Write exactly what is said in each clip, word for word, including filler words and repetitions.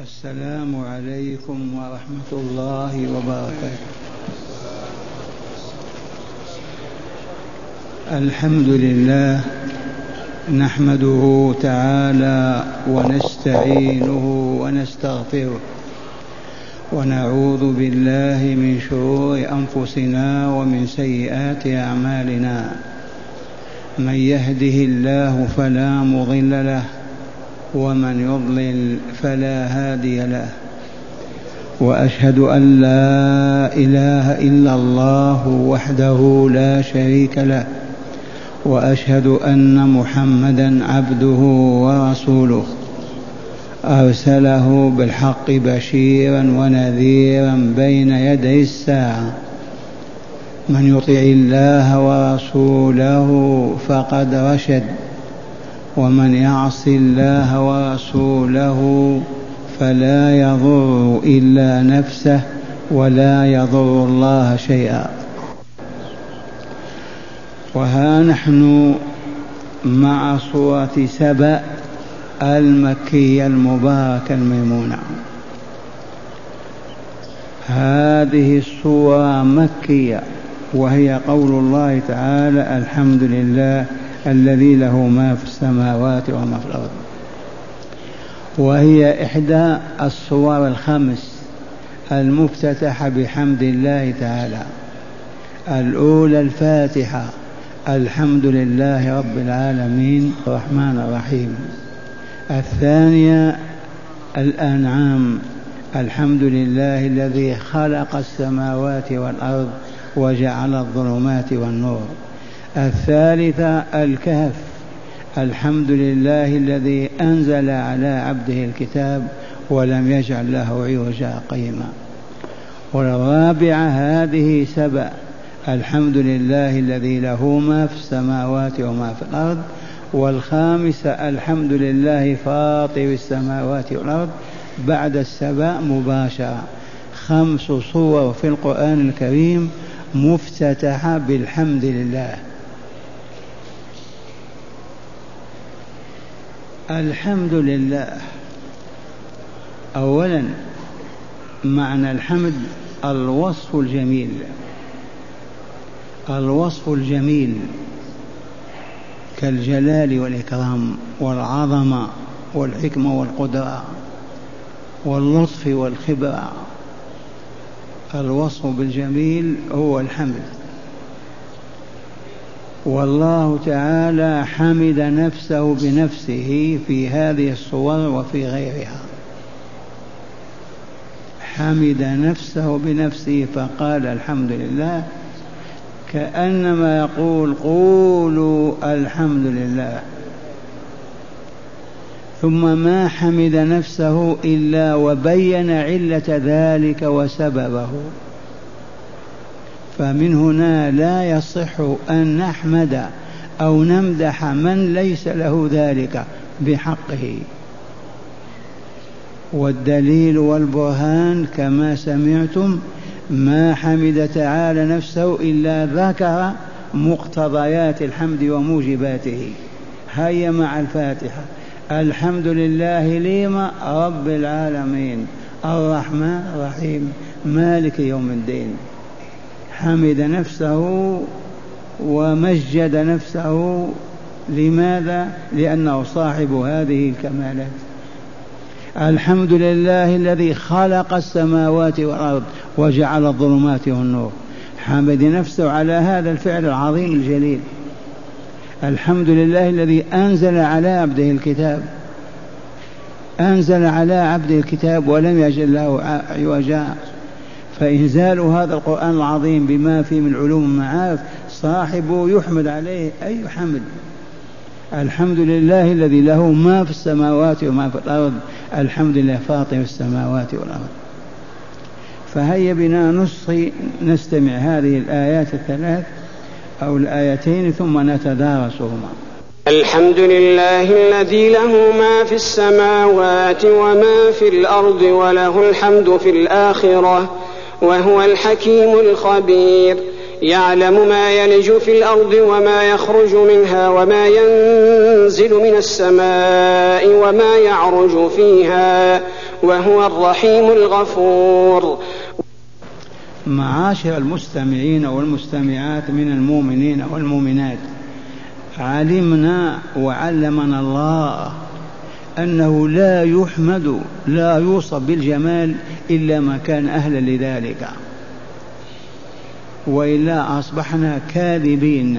السلام عليكم ورحمة الله وبركاته. الحمد لله نحمده تعالى ونستعينه ونستغفره ونعوذ بالله من شرور أنفسنا ومن سيئات أعمالنا. من يهده الله فلا مضل له ومن يضلل فلا هادي له، وأشهد أن لا إله إلا الله وحده لا شريك له، وأشهد أن محمدا عبده ورسوله أرسله بالحق بشيرا ونذيرا بين يدي الساعة. من يطع الله ورسوله فقد رشد، ومن يعص الله ورسوله فلا يضر إلا نفسه ولا يضر الله شيئا. وها نحن مع سورة سبأ المكية المباركة الميمونة. هذه السورة مكية، وهي قول الله تعالى: الحمد لله الذي له ما في السماوات وما في الأرض. وهي إحدى السور الخمس المفتتحة بحمد الله تعالى. الأولى الفاتحة، الحمد لله رب العالمين الرحمن الرحيم. الثانية الأنعام، الحمد لله الذي خلق السماوات والأرض وجعل الظلمات والنور. الثالثة الكهف، الحمد لله الذي أنزل على عبده الكتاب ولم يجعل له عوجا قيما. والرابعة هذه سبأ، الحمد لله الذي له ما في السماوات وما في الأرض. والخامسة الحمد لله فاطر السماوات والأرض بعد السبأ مباشرة. خمس صور في القرآن الكريم مفتتحة بالحمد لله. الحمد لله أولا معنى الحمد الوصف الجميل، الوصف الجميل كالجلال والإكرام والعظمة والحكمة والقدرة واللطف والخبرة. الوصف بالجميل هو الحمد. والله تعالى حمد نفسه بنفسه في هذه الصور وفي غيرها. حمد نفسه بنفسه فقال الحمد لله، كأنما يقول قولوا الحمد لله. ثم ما حمد نفسه إلا وبين علة ذلك وسببه. فمن هنا لا يصح أن نحمد أو نمدح من ليس له ذلك بحقه. والدليل والبرهان كما سمعتم ما حمد تعالى نفسه إلا ذكر مقتضيات الحمد وموجباته. هيا مع الفاتحة: الحمد لله لما رب العالمين الرحمن الرحيم مالك يوم الدين. حمد نفسه ومجد نفسه. لماذا؟ لأنه صاحب هذه الكمالات. الحمد لله الذي خلق السماوات والأرض وجعل الظلمات والنور. حمد نفسه على هذا الفعل العظيم الجليل. الحمد لله الذي أنزل على عبده الكتاب، أنزل على عبده الكتاب ولم يجعل له عوجا. فإنزال هذا القرآن العظيم بما فيه من علوم المعارف صاحبه يحمد عليه أي حمد. الحمد لله الذي له ما في السماوات وما في الأرض. الحمد لله فاطر السماوات والأرض. فهيا بنا نصغي نستمع هذه الآيات الثلاث أو الآيتين ثم نتدارسهما. الحمد لله الذي له ما في السماوات وما في الأرض وله الحمد في الآخرة وهو الحكيم الخبير. يعلم ما يلج في الأرض وما يخرج منها وما ينزل من السماء وما يعرج فيها وهو الرحيم الغفور. معاشر المستمعين والمستمعات من المؤمنين والمؤمنات، علمنا وعلمنا الله أنه لا يحمد لا يوصف بالجمال إلا ما كان أهلا لذلك، وإلا أصبحنا كاذبين.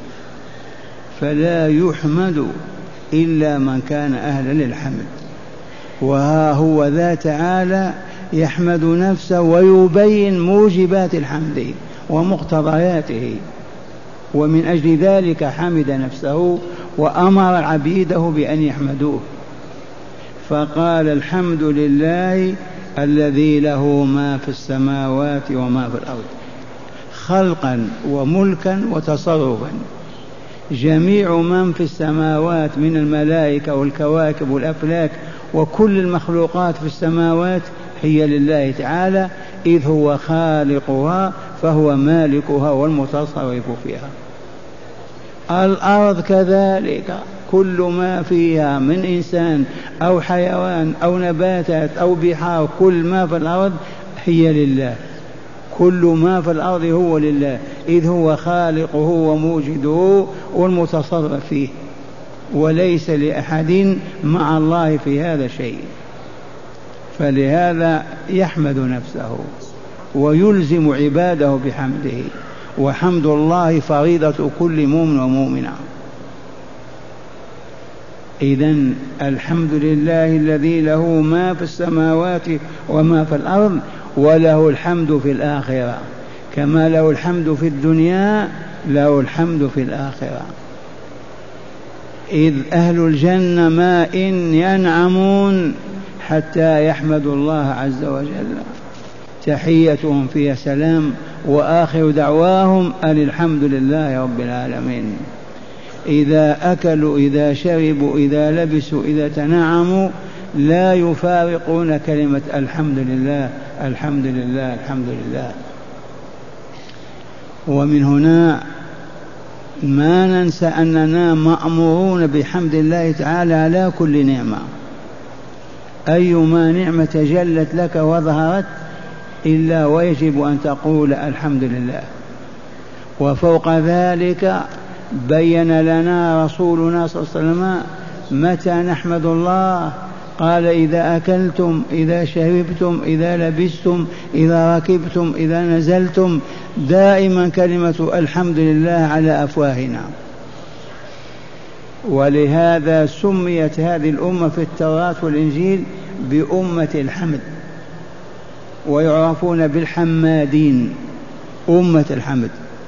فلا يحمد إلا من كان أهلا للحمد، وها هو ذا تعالى يحمد نفسه ويبين موجبات الحمد ومقتضياته، ومن أجل ذلك حمد نفسه وأمر عبيده بأن يحمدوه، فقال الحمد لله الذي له ما في السماوات وما في الأرض خلقا وملكا وتصرفا. جميع من في السماوات من الملائكة والكواكب والأفلاك وكل المخلوقات في السماوات هي لله تعالى، إذ هو خالقها فهو مالكها والمتصرف فيها. الأرض كذلك، كل ما فيها من إنسان أو حيوان أو نباتات أو بحار، كل ما في الأرض هي لله، كل ما في الأرض هو لله، إذ هو خالقه وموجده والمتصرف فيه، وليس لأحد مع الله في هذا شيء. فلهذا يحمد نفسه ويلزم عباده بحمده، وحمد الله فريضة كل مؤمن ومؤمنة. إذن الحمد لله الذي له ما في السماوات وما في الأرض، وله الحمد في الآخرة، كما له الحمد في الدنيا له الحمد في الآخرة. إذ أهل الجنة ما إن ينعمون حتى يحمدوا الله عز وجل، تحيتهم فيها سلام وآخر دعواهم أن الحمد لله رب العالمين. إذا أكلوا إذا شربوا إذا لبسوا إذا تنعموا لا يفارقون كلمة الحمد لله الحمد لله الحمد لله. ومن هنا ما ننسى أننا مأمورون بحمد الله تعالى على كل نعمة، أيما نعمة تجلت لك وظهرت إلا ويجب أن تقول الحمد لله. وفوق ذلك بين لنا رسولنا صلى الله عليه وسلم متى نحمد الله، قال إذا أكلتم إذا شربتم إذا لبستم إذا ركبتم إذا نزلتم، دائما كلمة الحمد لله على أفواهنا. ولهذا سميت هذه الأمة في التوراة والإنجيل بأمة الحمد، ويعرفون بالحمادين، أمة الحمد.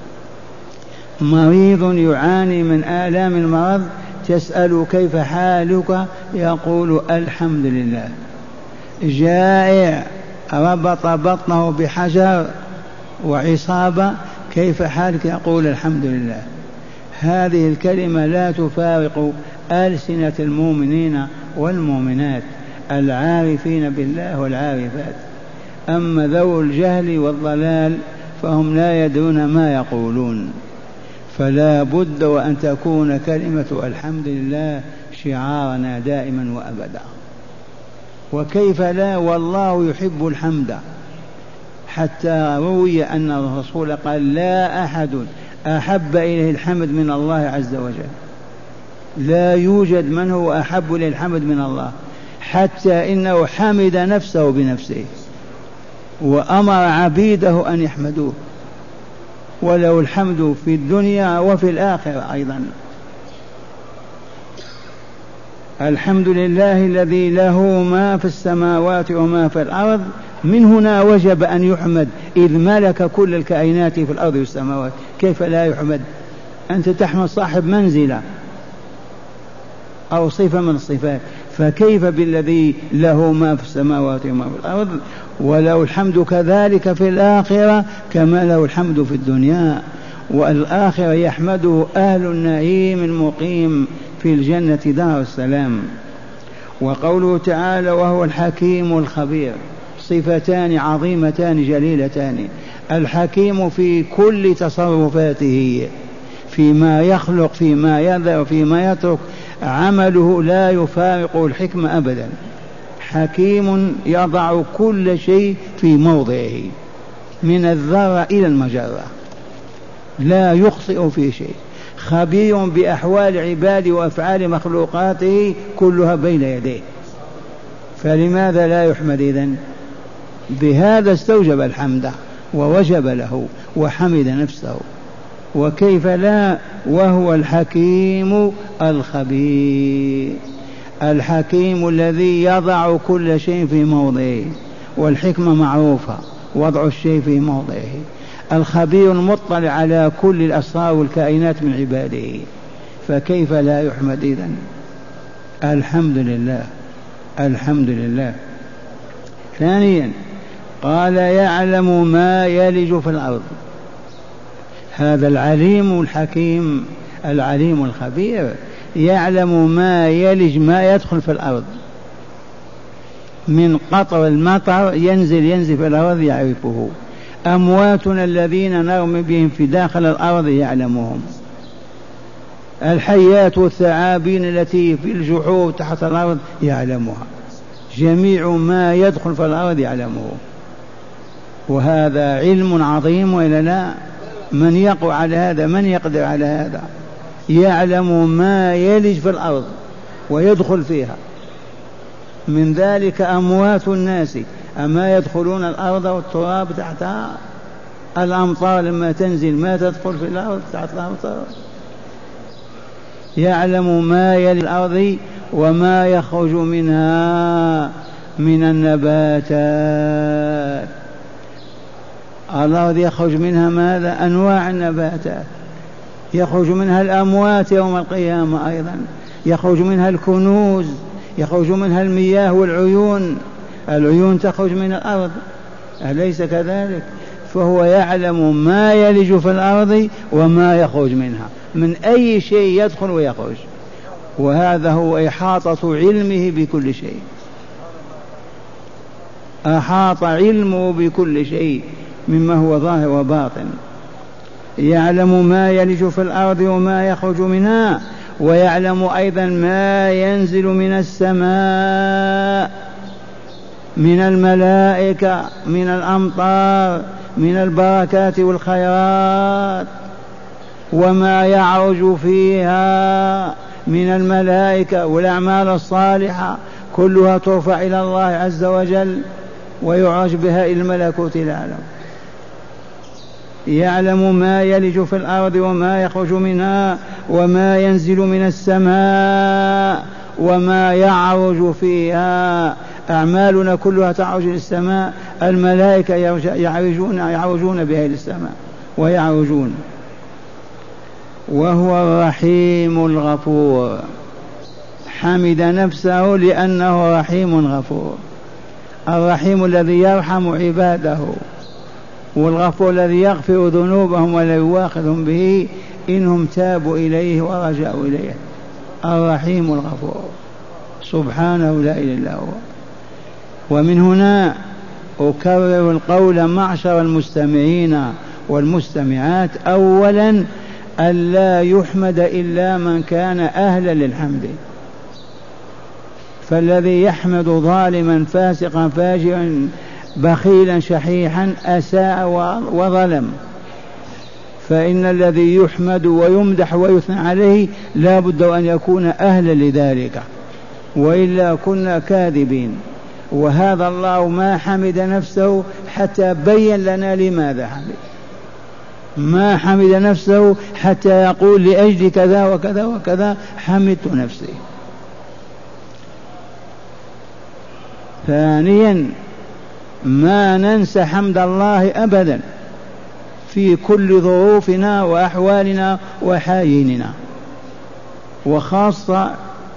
مريض يعاني من آلام المرض تسأل كيف حالك يقول الحمد لله. جائع ربط بطنه بحجر وعصابة كيف حالك يقول الحمد لله. هذه الكلمة لا تفارق ألسنة المؤمنين والمؤمنات العارفين بالله والعارفات. أما ذو الجهل والضلال فهم لا يدرون ما يقولون. فلا بد وأن تكون كلمة الحمد لله شعارنا دائما وأبدا. وكيف لا، والله يحب الحمد، حتى روي أن الرسول قال لا أحد أحب إليه الحمد من الله عز وجل، لا يوجد من هو أحب إليه الحمد من الله، حتى إنه حمد نفسه بنفسه وأمر عبيده أن يحمدوه، وله الحمد في الدنيا وفي الآخرة أيضا. الحمد لله الذي له ما في السماوات وما في الأرض، من هنا وجب أن يحمد، إذ ملك كل الكائنات في الأرض والسماوات، كيف لا يحمد؟ أنت تحمد صاحب منزلة أو صفة من الصفات، فكيف بالذي له ما في السماوات وما في الأرض، وله الحمد كذلك في الآخرة كما له الحمد في الدنيا. والآخرة يحمده أهل النعيم المقيم في الجنة دار السلام. وقوله تعالى وهو الحكيم الخبير، صفتان عظيمتان جليلتان. الحكيم في كل تصرفاته، فيما يخلق فيما يذر فيما يترك، عمله لا يفارق الحكمة أبدا. حكيم يضع كل شيء في موضعه من الذرة إلى المجرة، لا يخطئ في شيء، خبير بأحوال عباده وأفعال مخلوقاته كلها بين يديه، فلماذا لا يحمد إذن؟ بهذا استوجب الحمد ووجب له وحمد نفسه، وكيف لا وهو الحكيم الخبير، الحكيم الذي يضع كل شيء في موضعه، والحكمة معروفة وضع الشيء في موضعه، الخبير المطلع على كل الأسرار والكائنات من عباده، فكيف لا يحمد إذن؟ الحمد لله الحمد لله. ثانيا قال يعلم ما يلج في الأرض، هذا العليم الحكيم العليم الخبير يعلم ما يلج ما يدخل في الأرض من قطر المطر ينزل ينزل في الأرض يعرفه، أمواتنا الذين نرمي بهم في داخل الأرض يعلمهم، الحيات والثعابين التي في الجحور تحت الأرض يعلمها، جميع ما يدخل في الأرض يعلمه، وهذا علم عظيم وإلا لا؟ من يقوى على هذا؟ من يقدر على هذا؟ يعلم ما يلج في الأرض ويدخل فيها، من ذلك أموات الناس أما يدخلون الأرض والتراب تحتها، الأمطار لما تنزل ما تدخل في الأرض تحت الأمطار، يعلم ما يلج الأرض وما يخرج منها من النباتات، الأرض يخرج منها ماذا؟ أنواع النباتات، يخرج منها الأموات يوم القيامة، أيضا يخرج منها الكنوز، يخرج منها المياه والعيون، العيون تخرج من الأرض، أليس كذلك؟ فهو يعلم ما يلج في الأرض وما يخرج منها، من أي شيء يدخل ويخرج، وهذا هو إحاطة علمه بكل شيء، أحاط علمه بكل شيء مما هو ظاهر وباطن، يعلم ما يلج في الأرض وما يخرج منها، ويعلم أيضا ما ينزل من السماء من الملائكة من الأمطار من البركات والخيرات، وما يعرج فيها من الملائكة والأعمال الصالحة كلها ترفع إلى الله عز وجل ويعرج بها إلى الملكوت العالم. يعلم ما يلج في الأرض وما يخرج منها وما ينزل من السماء وما يعرج فيها، أعمالنا كلها تعرج إلى السماء، الملائكة يعرجون يعرجون بها إلى السماء ويعرجون. وهو الرحيم الغفور، حمد نفسه لأنه رحيم غفور، الرحيم الذي يرحم عباده، والغفور الذي يغفر ذنوبهم ولا يواخذهم به إنهم تابوا إليه ورجعوا إليه، الرحيم الغفور سبحانه لا إله إلا هو. ومن هنا أكرر القول معشر المستمعين والمستمعات، أولا ألا يحمد إلا من كان أهلا للحمد، فالذي يحمد ظالما فاسقا فاجرا بخيلا شحيحا أساء وظلم، فإن الذي يحمد ويمدح ويثنى عليه لا بد أن يكون أهلا لذلك، وإلا كنا كاذبين. وهذا الله ما حمد نفسه حتى بين لنا لماذا حمد، ما حمد نفسه حتى يقول لأجل كذا وكذا وكذا حمدت نفسي. ثانيا ما ننسى حمد الله أبدا في كل ظروفنا وأحوالنا وحايننا، وخاصة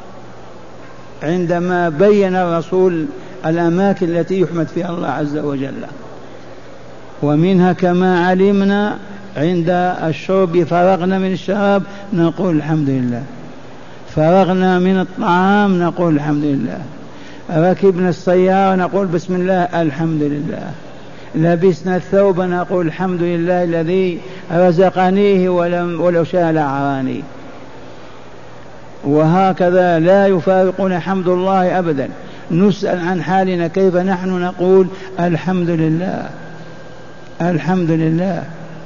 عندما بين الرسول الأماكن التي يحمد فيها الله عز وجل، ومنها كما علمنا عند الشرب فرغنا من الشراب نقول الحمد لله، فرغنا من الطعام نقول الحمد لله، ركبنا السيارة نقول بسم الله الحمد لله، لبسنا الثوب نقول الحمد لله الذي رزقنيه ولم ولو شاء لأعراني. وهكذا لا يفارقنا حمد الله أبدا، نسأل عن حالنا كيف نحن نقول الحمد لله الحمد لله.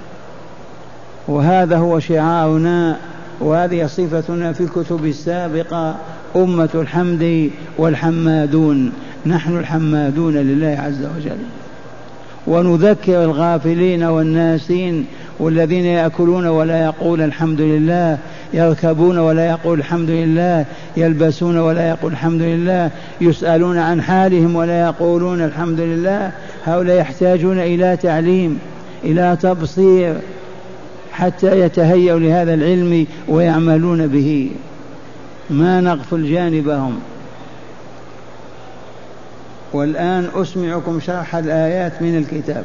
وهذا هو شعارنا وهذه صفتنا في الكتب السابقة، أمة الحمد والحمادون، نحن الحمادون لله عز وجل. ونذكر الغافلين والناسين والذين يأكلون ولا يقول الحمد لله، يركبون ولا يقول الحمد لله، يلبسون ولا يقول الحمد لله، يسألون عن حالهم ولا يقولون الحمد لله. هؤلاء يحتاجون إلى تعليم، إلى تبصير، حتى يتهيأوا لهذا العلم ويعملون به، ما نغفل جانبهم. والآن أسمعكم شرح الآيات من الكتاب.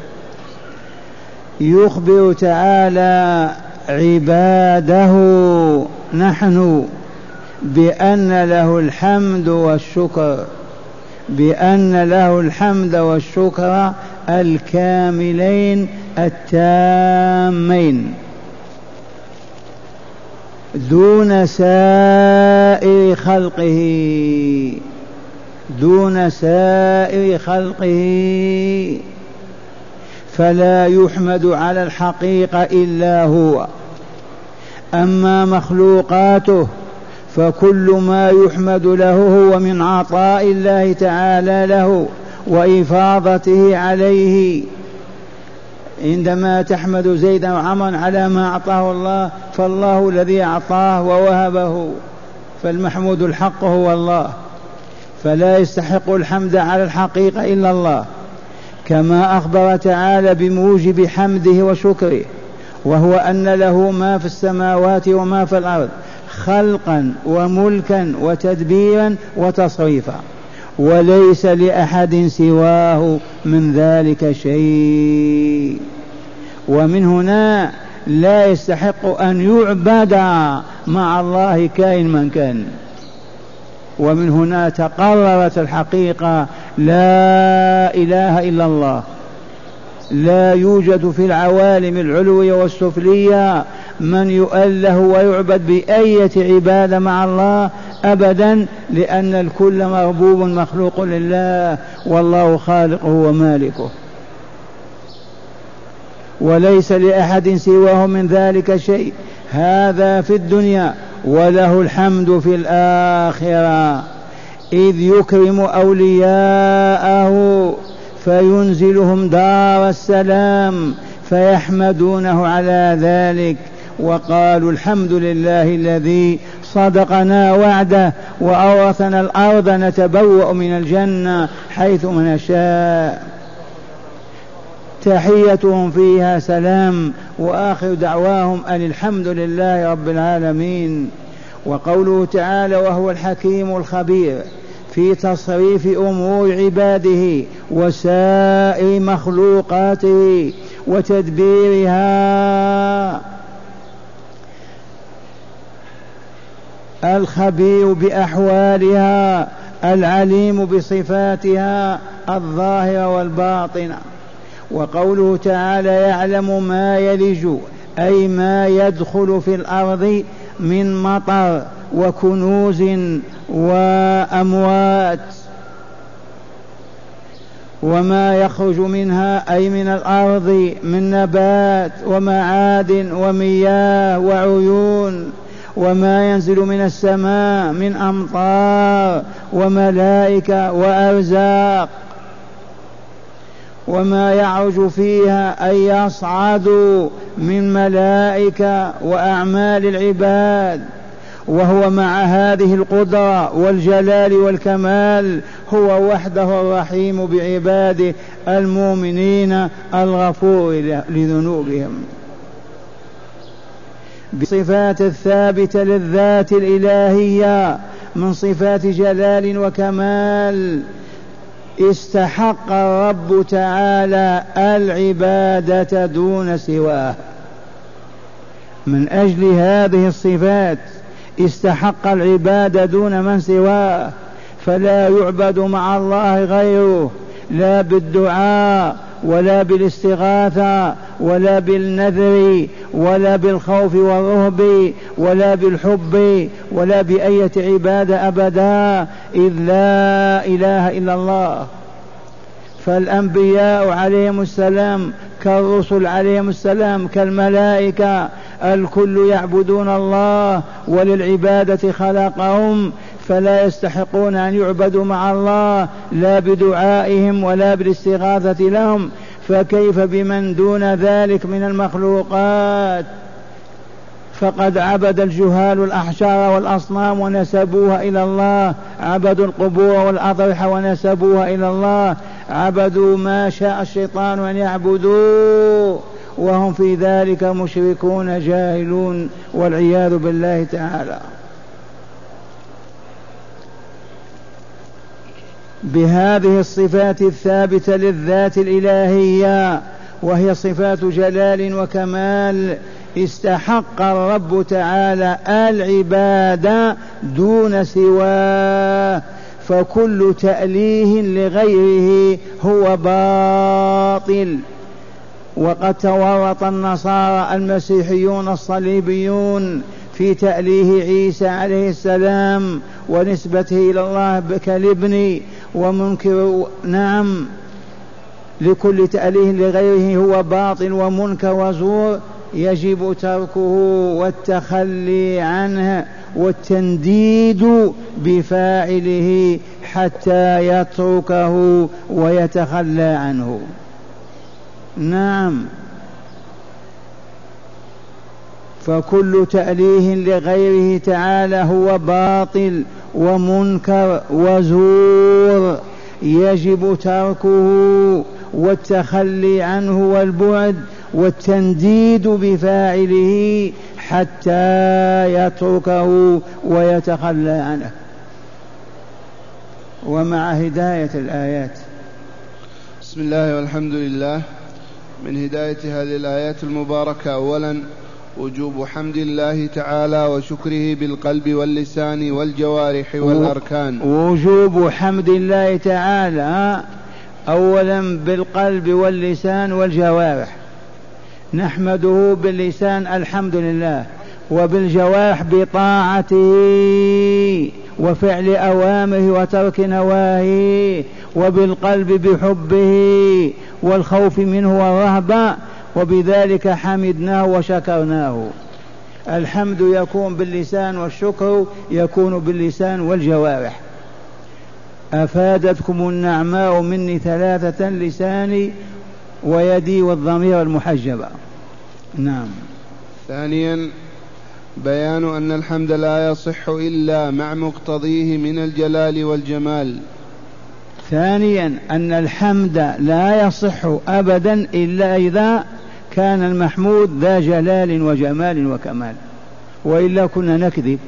يخبر تعالى عباده نحن بأن له الحمد والشكر، بأن له الحمد والشكر الكاملين التامين دون سائر خلقه، دون سائر خلقه، فلا يحمد على الحقيقة إلا هو. أما مخلوقاته فكل ما يحمد له هو من عطاء الله تعالى له وإفاضته عليه. عندما تحمد زيدا وعمرا على ما أعطاه الله فالله الذي أعطاه ووهبه، فالمحمود الحق هو الله، فلا يستحق الحمد على الحقيقة إلا الله. كما أخبر تعالى بموجب حمده وشكره، وهو أن له ما في السماوات وما في الأرض خلقا وملكا وتدبيرا وتصريفا، وليس لأحد سواه من ذلك شيء. ومن هنا لا يستحق أن يعبد مع الله كائن من كان. ومن هنا تقررت الحقيقة لا إله إلا الله. لا يوجد في العوالم العلوية والسفلية من يؤله ويعبد بأية عبادة مع الله أبدا، لأن الكل مربوب مخلوق لله، والله خالقه ومالكه، وليس لأحد سواه من ذلك شيء. هذا في الدنيا، وله الحمد في الآخرة، إذ يكرم أولياءه فينزلهم دار السلام فيحمدونه على ذلك، وقالوا الحمد لله الذي صدقنا وعده وأورثنا الأرض نتبوأ من الجنة حيث نشاء، تحيتهم فيها سلام وآخر دعواهم أن الحمد لله رب العالمين. وقوله تعالى وهو الحكيم الخبير في تصريف أمور عباده وسائر مخلوقاته وتدبيرها، الخبير بأحوالها، العليم بصفاتها الظاهرة والباطنة. وقوله تعالى يعلم ما يلج أي ما يدخل في الأرض من مطر وكنوز وأموات، وما يخرج منها أي من الأرض من نبات ومعادن ومياه وعيون، وما ينزل من السماء من أمطار وملائكة وأرزاق، وما يعرج فيها أي يصعد من ملائكة وأعمال العباد. وهو مع هذه القدرة والجلال والكمال هو وحده الرحيم بعباده المؤمنين الغفور لذنوبهم، بصفات الثابتة للذات الإلهية من صفات جلال وكمال. استحق الرب تعالى العبادة دون سواه، من أجل هذه الصفات استحق العبادة دون من سواه، فلا يعبد مع الله غيره، لا بالدعاء ولا بالاستغاثة ولا بالنذر ولا بالخوف والرهب ولا بالحب ولا بأية عبادة أبدا، إذ لا إله إلا الله. فالأنبياء عليهم السلام كالرسل عليهم السلام كالملائكة، الكل يعبدون الله وللعبادة خلقهم، فلا يستحقون أن يعبدوا مع الله لا بدعائهم ولا بالاستغاثة لهم، فكيف بمن دون ذلك من المخلوقات؟ فقد عبد الجهال الأحجار والأصنام ونسبوها إلى الله، عبدوا القبور والأضرحة ونسبوها إلى الله، عبدوا ما شاء الشيطان أن يعبدوا وهم في ذلك مشركون جاهلون والعياذ بالله تعالى. بهذه الصفات الثابتة للذات الإلهية وهي صفات جلال وكمال استحق الرب تعالى العبادة دون سواه، فكل تأليه لغيره هو باطل. وقد تورط النصارى المسيحيون الصليبيون في تأليه عيسى عليه السلام ونسبته إلى الله كالابن، ومنكر نعم لكل تأليه لغيره هو باطل ومنكر وزور، يجب تركه والتخلي عنه والتنديد بفاعله حتى يتركه ويتخلى عنه. نعم، فكل تأليه لغيره تعالى هو باطل ومنكر وزور، يجب تركه والتخلي عنه والبعد والتنديد بفاعله حتى يتركه ويتخلى عنه. ومع هداية الآيات. بسم الله والحمد لله. من هداية هذه الآيات المباركة أولا وجوب حمد الله تعالى وشكره بالقلب واللسان والجوارح والأركان. وجوب حمد الله تعالى أولا بالقلب واللسان والجوارح، نحمده باللسان الحمد لله، وبالجوارح بطاعته وفعل أوامره وترك نواهيه، وبالقلب بحبه والخوف منه والرهبة، وبذلك حمدناه وشكرناه. الحمد يكون باللسان والشكر يكون باللسان والجوارح. أفادتكم النعماء مني ثلاثة، لساني ويدي والضمير المحجبة. نعم. ثانيا بيان أن الحمد لا يصح إلا مع مقتضيه من الجلال والجمال. ثانيا أن الحمد لا يصح أبدا إلا إذا كان المحمود ذا جلال وجمال وكمال، وإلا كنا نكذب،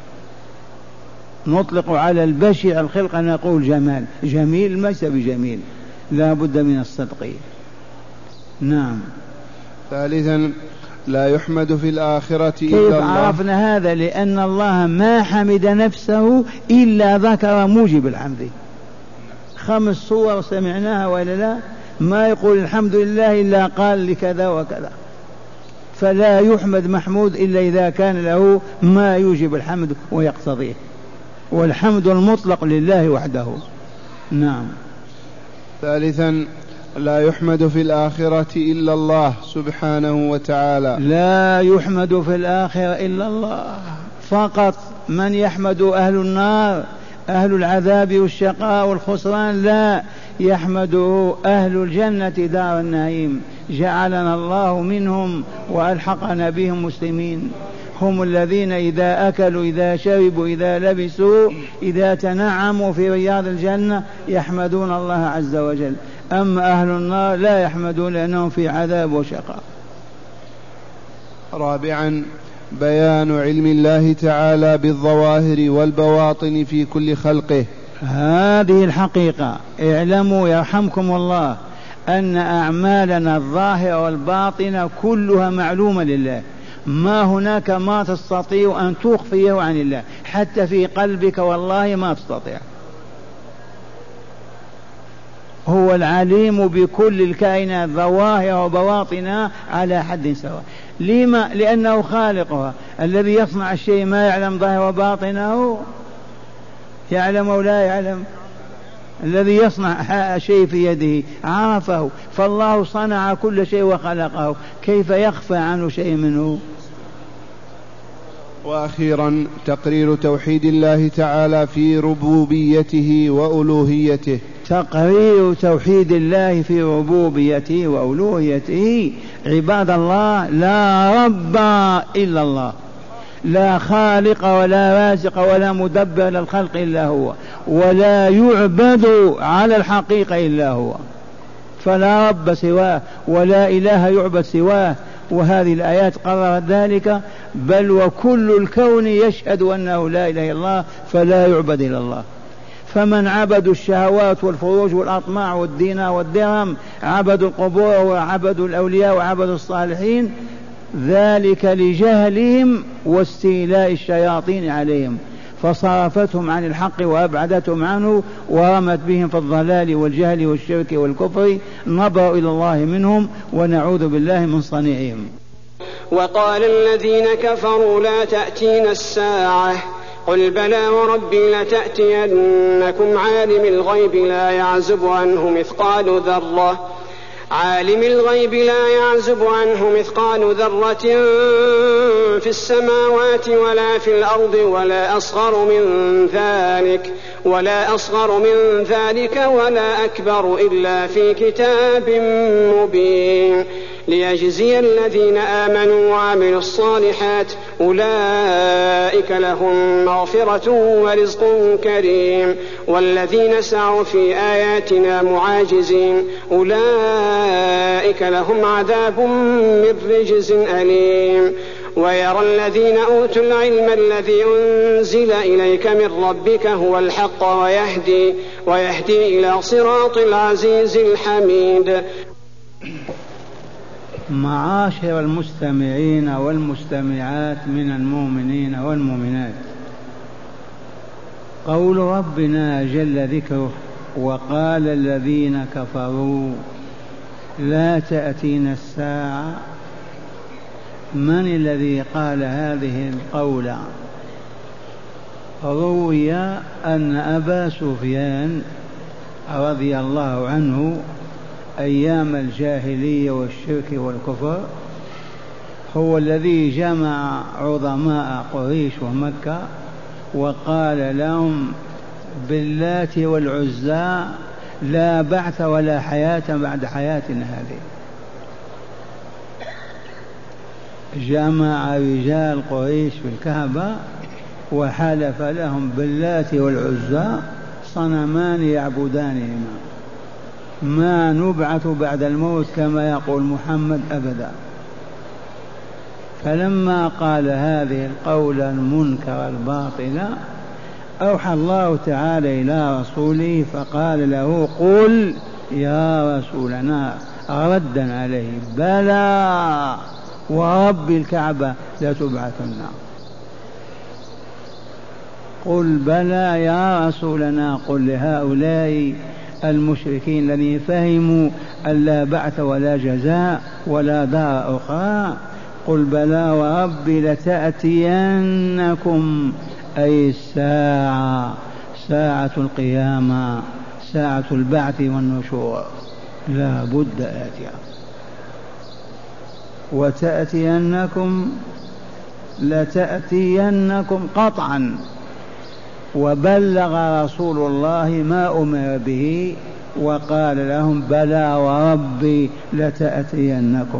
نطلق على البشع الخلق نقول جمال، جميل ليس بجميل، لا بد من الصدق. نعم. ثالثا لا يحمد في الآخرة كيف إلا الله. عرفنا هذا؟ لأن الله ما حمد نفسه إلا ذكر موجب الحمد. خمس صور سمعناها ولا لا؟ ما يقول الحمد لله إلا قال لكذا وكذا، فلا يحمد محمود إلا إذا كان له ما يوجب الحمد ويقتضيه، والحمد المطلق لله وحده. نعم. ثالثا لا يحمد في الآخرة إلا الله سبحانه وتعالى. لا يحمد في الآخرة إلا الله فقط. من يحمد؟ أهل النار، أهل العذاب والشقاء والخسران، لا، يحمده أهل الجنة دار النعيم، جعلنا الله منهم وألحقنا بهم مسلمين. هم الذين إذا أكلوا إذا شربوا إذا لبسوا إذا تنعموا في رياض الجنة يحمدون الله عز وجل. أما أهل النار لا يحمدون لأنهم في عذاب وشقاء. رابعا بيان علم الله تعالى بالظواهر والبواطن في كل خلقه. هذه الحقيقة. اعلموا يرحمكم الله أن أعمالنا الظاهرة والباطنة كلها معلومة لله، ما هناك ما تستطيع أن تخفيه عن الله، حتى في قلبك والله ما تستطيع. هو العليم بكل الكائنات ظواهر وبواطنها على حد سواء. لما؟ لأنه خالقها. الذي يصنع الشيء ما يعلم ظاهر وباطنه؟ يعلم أو لا يعلم؟ الذي يصنع شيء في يده عرفه، فالله صنع كل شيء وخلقه، كيف يخفى عنه شيء منه؟ وأخيرا تقرير توحيد الله تعالى في ربوبيته وألوهيته. تقرير توحيد الله في ربوبيته وألوهيته. عباد الله، لا رب إلا الله، لا خالق ولا رازق ولا مدبر للخلق إلا هو، ولا يعبد على الحقيقة إلا هو، فلا رب سواه ولا إله يعبد سواه. وهذه الآيات قررت ذلك، بل وكل الكون يشهد أنه لا إله إلا الله، فلا يعبد إلا الله. فمن عبدوا الشهوات والفروج والأطماع والدينا والدرهم، عبدوا القبور وعبدوا الأولياء وعبدوا الصالحين، ذلك لجهلهم واستيلاء الشياطين عليهم، فصرفتهم عن الحق وأبعدتهم عنه ورمت بهم في الضلال والجهل والشرك والكفر. نظروا إلى الله منهم ونعوذ بالله من صنيعهم. وقال الذين كفروا لا تأتينا الساعة قل بلى وربي لتأتينكم عالم الغيب لا يعزب عنه مثقال ذرة عالم الغيب لا يعزب عنه مثقال ذرة في السماوات ولا في الأرض ولا أصغر من ذلك ولا أصغر من ذلك ولا أكبر إلا في كتاب مبين ليجزي الذين آمنوا وعملوا الصالحات أولئك لهم مغفرة ورزق كريم والذين سعوا في آياتنا معاجزين أولئك لهم عذاب من رجز أليم. ويرى الذين أوتوا العلم الذي أنزل إليك من ربك هو الحق ويهدي, ويهدي إلى صراط العزيز الحميد. معاشر المستمعين والمستمعات من المؤمنين والمؤمنات، قول ربنا جل ذكره وقال الذين كفروا لا تأتينا الساعة، من الذي قال هذه القولة؟ روي أن أبا سفيان رضي الله عنه أيام الجاهلية والشرك والكفر هو الذي جمع عظماء قريش ومكة وقال لهم باللات والعزى لا بعث ولا حياة بعد حياتنا هذه. جمع رجال قريش في الكعبة وحلف لهم باللات والعزى صنمان يعبدانهما، ما نبعث بعد الموت كما يقول محمد أبدا. فلما قال هذه القول المنكر الباطلة أوحى الله تعالى إلى رسوله فقال له قل يا رسولنا ردا عليه بلى ورب الكعبة لتبعثن. قل بلى يا رسولنا، قل لهؤلاء المشركين الذين فهموا أن لا بعث ولا جزاء ولا دار أخرى، قل بلى وربي لتأتينكم، أي الساعة، ساعة القيامة، ساعة البعث والنشور لا بد آتية. وتأتينكم لتأتينكم قطعا، وبلغ رسول الله ما أمر به وقال لهم بلى وربي لتأتينكم.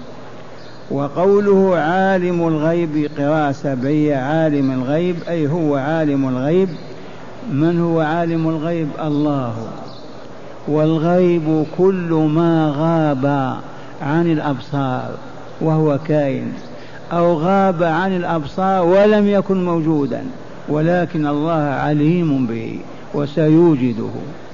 وقوله عالم الغيب قراءة سبعية، عالم الغيب أي هو عالم الغيب. من هو عالم الغيب؟ الله. والغيب كل ما غاب عن الأبصار وهو كائن، أو غاب عن الأبصار ولم يكن موجودا، ولكن الله عليم به وسيوجده.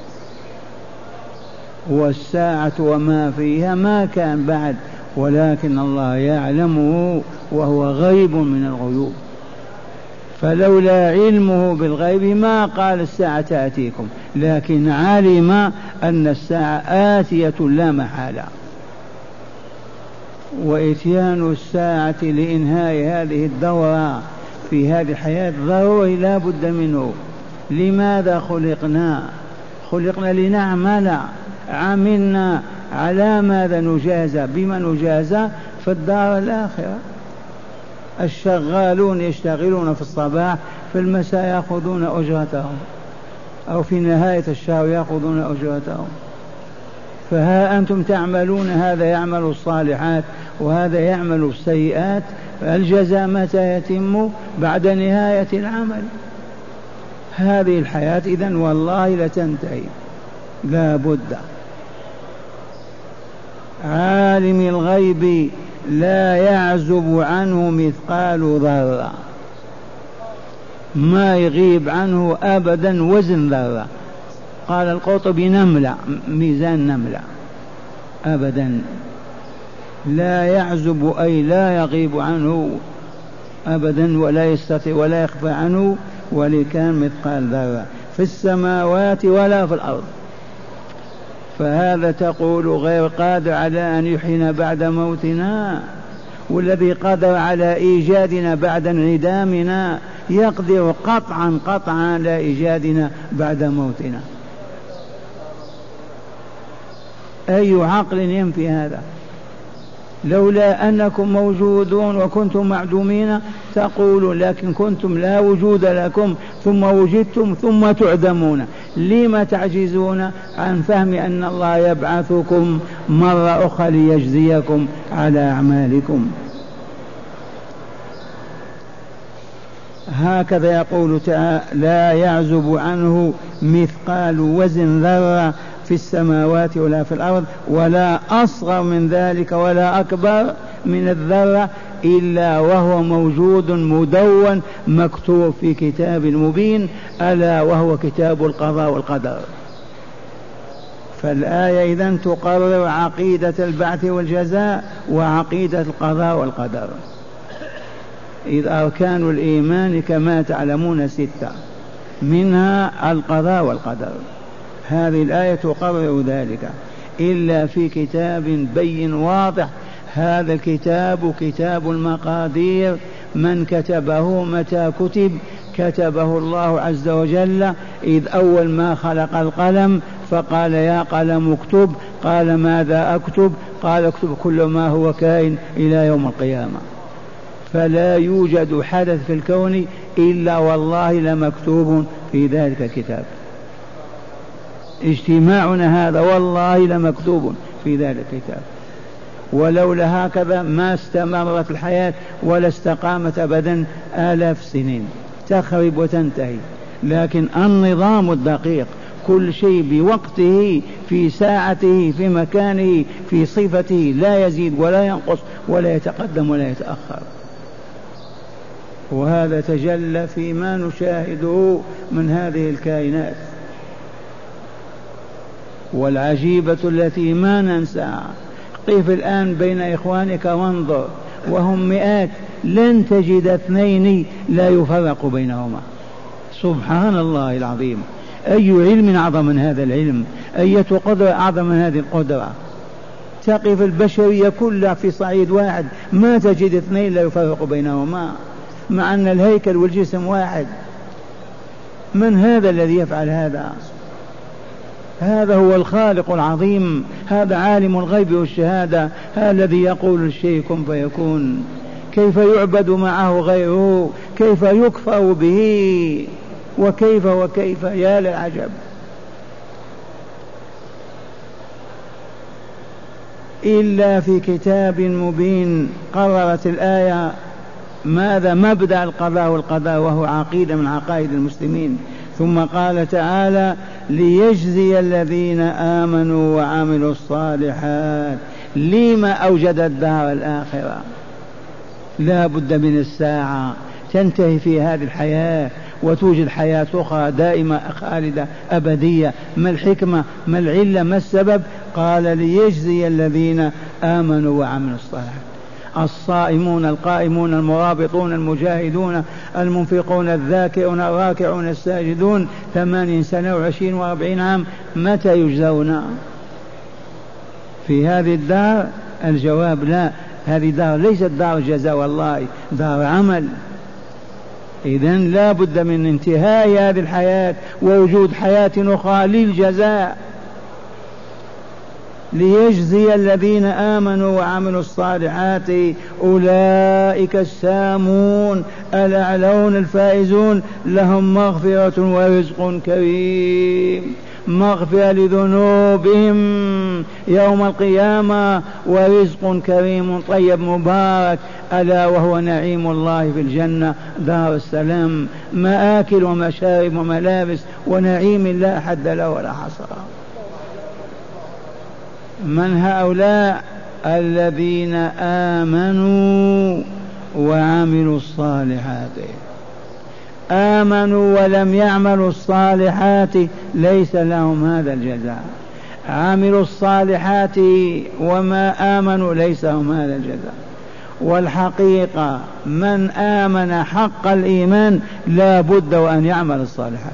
والساعة وما فيها ما كان بعد، ولكن الله يعلمه وهو غيب من الغيوب. فلولا علمه بالغيب ما قال الساعة تأتيكم، لكن علم أن الساعة آتية لا محالة، وإتيان الساعة لإنهاء هذه الدورة في هذه الحياة ضروري لا بد منه. لماذا خلقنا؟ خلقنا لنعمل، عملنا على ماذا نجازى؟ بما نجازى في الدار الآخرة. الشغالون يشتغلون في الصباح، في المساء يأخذون أجرتهم، أو في نهاية الشهر يأخذون أجرتهم. فها أنتم تعملون، هذا يعمل الصالحات وهذا يعمل السيئات، الجزاء متى يتم؟ بعد نهاية العمل. هذه الحياة إذن والله لتنتهي لا بد. عالم الغيب لا يعزب عنه مثقال ذرة، ما يغيب عنه أبدا وزن ذرة. قال القرطبي نملة، ميزان نملة أبدا. لا يعزب أي لا يغيب عنه أبدا ولا يستطيع ولا يخفى عنه ولو كان مثقال ذرة في السماوات ولا في الأرض. فهذا تقول غير قادر على أن يحيينا بعد موتنا، والذي قدر على إيجادنا بعد انعدامنا يقدر قطعا قطعا على إيجادنا بعد موتنا. أي عقل ينفي هذا؟ لولا أنكم موجودون وكنتم معدومين تقولون، لكن كنتم لا وجود لكم ثم وجدتم ثم تعدمون. لما تعجزون عن فهم أن الله يبعثكم مرة أخرى ليجزيكم على أعمالكم؟ هكذا يقول تعالى: لا يعزب عنه مثقال وزن ذرة في السماوات ولا في الأرض، ولا أصغر من ذلك ولا أكبر من الذرة إلا وهو موجود مدون مكتوب في كتاب مبين، ألا وهو كتاب القضاء والقدر. فالآية إذن تقرر عقيدة البعث والجزاء وعقيدة القضاء والقدر. إذ أركان الإيمان كما تعلمون ستة، منها القضاء والقدر. هذه الآية تقرر ذلك، إلا في كتاب بين واضح. هذا الكتاب كتاب المقادير، من كتبه متى كتب؟ كتبه الله عز وجل إذ أول ما خلق القلم فقال: يا قلم اكتب. قال: ماذا أكتب؟ قال: اكتب كل ما هو كائن إلى يوم القيامة. فلا يوجد حدث في الكون إلا والله لمكتوب في ذلك الكتاب. اجتماعنا هذا والله لمكتوب في ذلك الكتاب، ولولا هكذا ما استمرت الحياة ولا استقامت أبدا آلاف سنين، تخرب وتنتهي. لكن النظام الدقيق، كل شيء بوقته، في ساعته، في مكانه، في صفته، لا يزيد ولا ينقص ولا يتقدم ولا يتأخر. وهذا تجلى فيما نشاهده من هذه الكائنات. والعجيبة التي ما ننساها، قف الآن بين إخوانك وانظر، وهم مئات، لن تجد اثنين لا يفرق بينهما. سبحان الله العظيم، أي علم أعظم من هذا العلم؟ أية قدرة أعظم من هذه القدرة؟ تقف البشرية كلها في صعيد واحد، ما تجد اثنين لا يفرق بينهما، مع أن الهيكل والجسم واحد. من هذا الذي يفعل هذا؟ هذا هو الخالق العظيم، هذا عالم الغيب والشهادة، هذا الذي يقول الشيء كن فيكون. كيف يعبد معه غيره؟ كيف يكفر به؟ وكيف وكيف يا للعجب. إلا في كتاب مبين. قررت الآية ماذا؟ مبدأ القضاء والقدر، وهو عقيدة من عقائد المسلمين. ثم قال تعالى: ليجزي الذين آمنوا وعملوا الصالحات. لما أوجد الدار الآخرة؟ لا بد من الساعة تنتهي في هذه الحياة وتوجد حياة أخرى دائمة خالدة أبدية. ما الحكمة؟ ما العلة؟ ما السبب؟ قال: ليجزي الذين آمنوا وعملوا الصالحات. الصائمون القائمون المرابطون المجاهدون المنفقون الذاكرون الراكعون الساجدون ثمانين سنة وعشرين وأربعين عام متى يجزون؟ في هذه الدار؟ الجواب لا، هذه دار ليست دار جزاء والله، دار عمل. إذن لا بد من انتهاء هذه الحياة ووجود حياة أخرى للجزاء، ليجزي الذين آمنوا وعملوا الصالحات أولئك السامون الأعلون الفائزون لهم مغفرة ورزق كريم، مغفرة لذنوبهم يوم القيامة ورزق كريم طيب مبارك، ألا وهو نعيم الله في الجنة دار السلام، مآكل ومشارب وملابس ونعيم لا حد له ولا حصر. من هؤلاء؟ الذين آمنوا وعملوا الصالحات. آمنوا ولم يعملوا الصالحات ليس لهم هذا الجزاء، عملوا الصالحات وما آمنوا ليس لهم هذا الجزاء. والحقيقة من آمن حق الإيمان لا بد وأن يعمل الصالحات،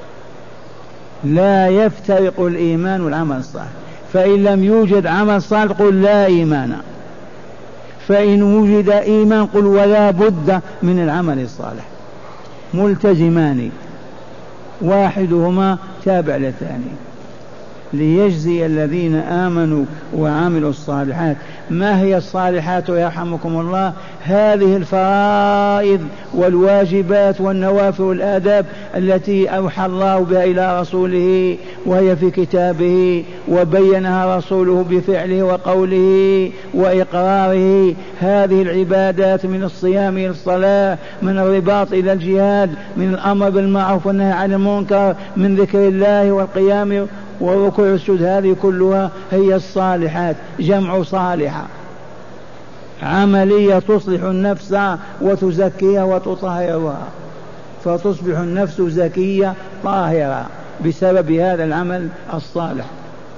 لا يفترق الإيمان والعمل الصالح. فإن لم يوجد عمل صالح قل لا إيمان، فإن وجد إيمان قل ولا بد من العمل الصالح، ملتزمان واحدهما تابع للثاني، ليجزي الذين آمنوا وعملوا الصالحات. ما هي الصالحات يرحمكم الله؟ هذه الفرائض والواجبات والنوافل والآداب التي أوحى الله بها إلى رسوله وهي في كتابه وبينها رسوله بفعله وقوله وإقراره. هذه العبادات من الصيام إلى الصلاة، من الرباط إلى الجهاد، من الأمر بالمعروف والنهي عن المنكر، من ذكر الله والقيام والركوع والسجود، هذه كلها هي الصالحات. جمع صالحة، عملية تصلح النفس وتزكيها وتطهرها، فتصبح النفس زكية طاهرة بسبب هذا العمل الصالح.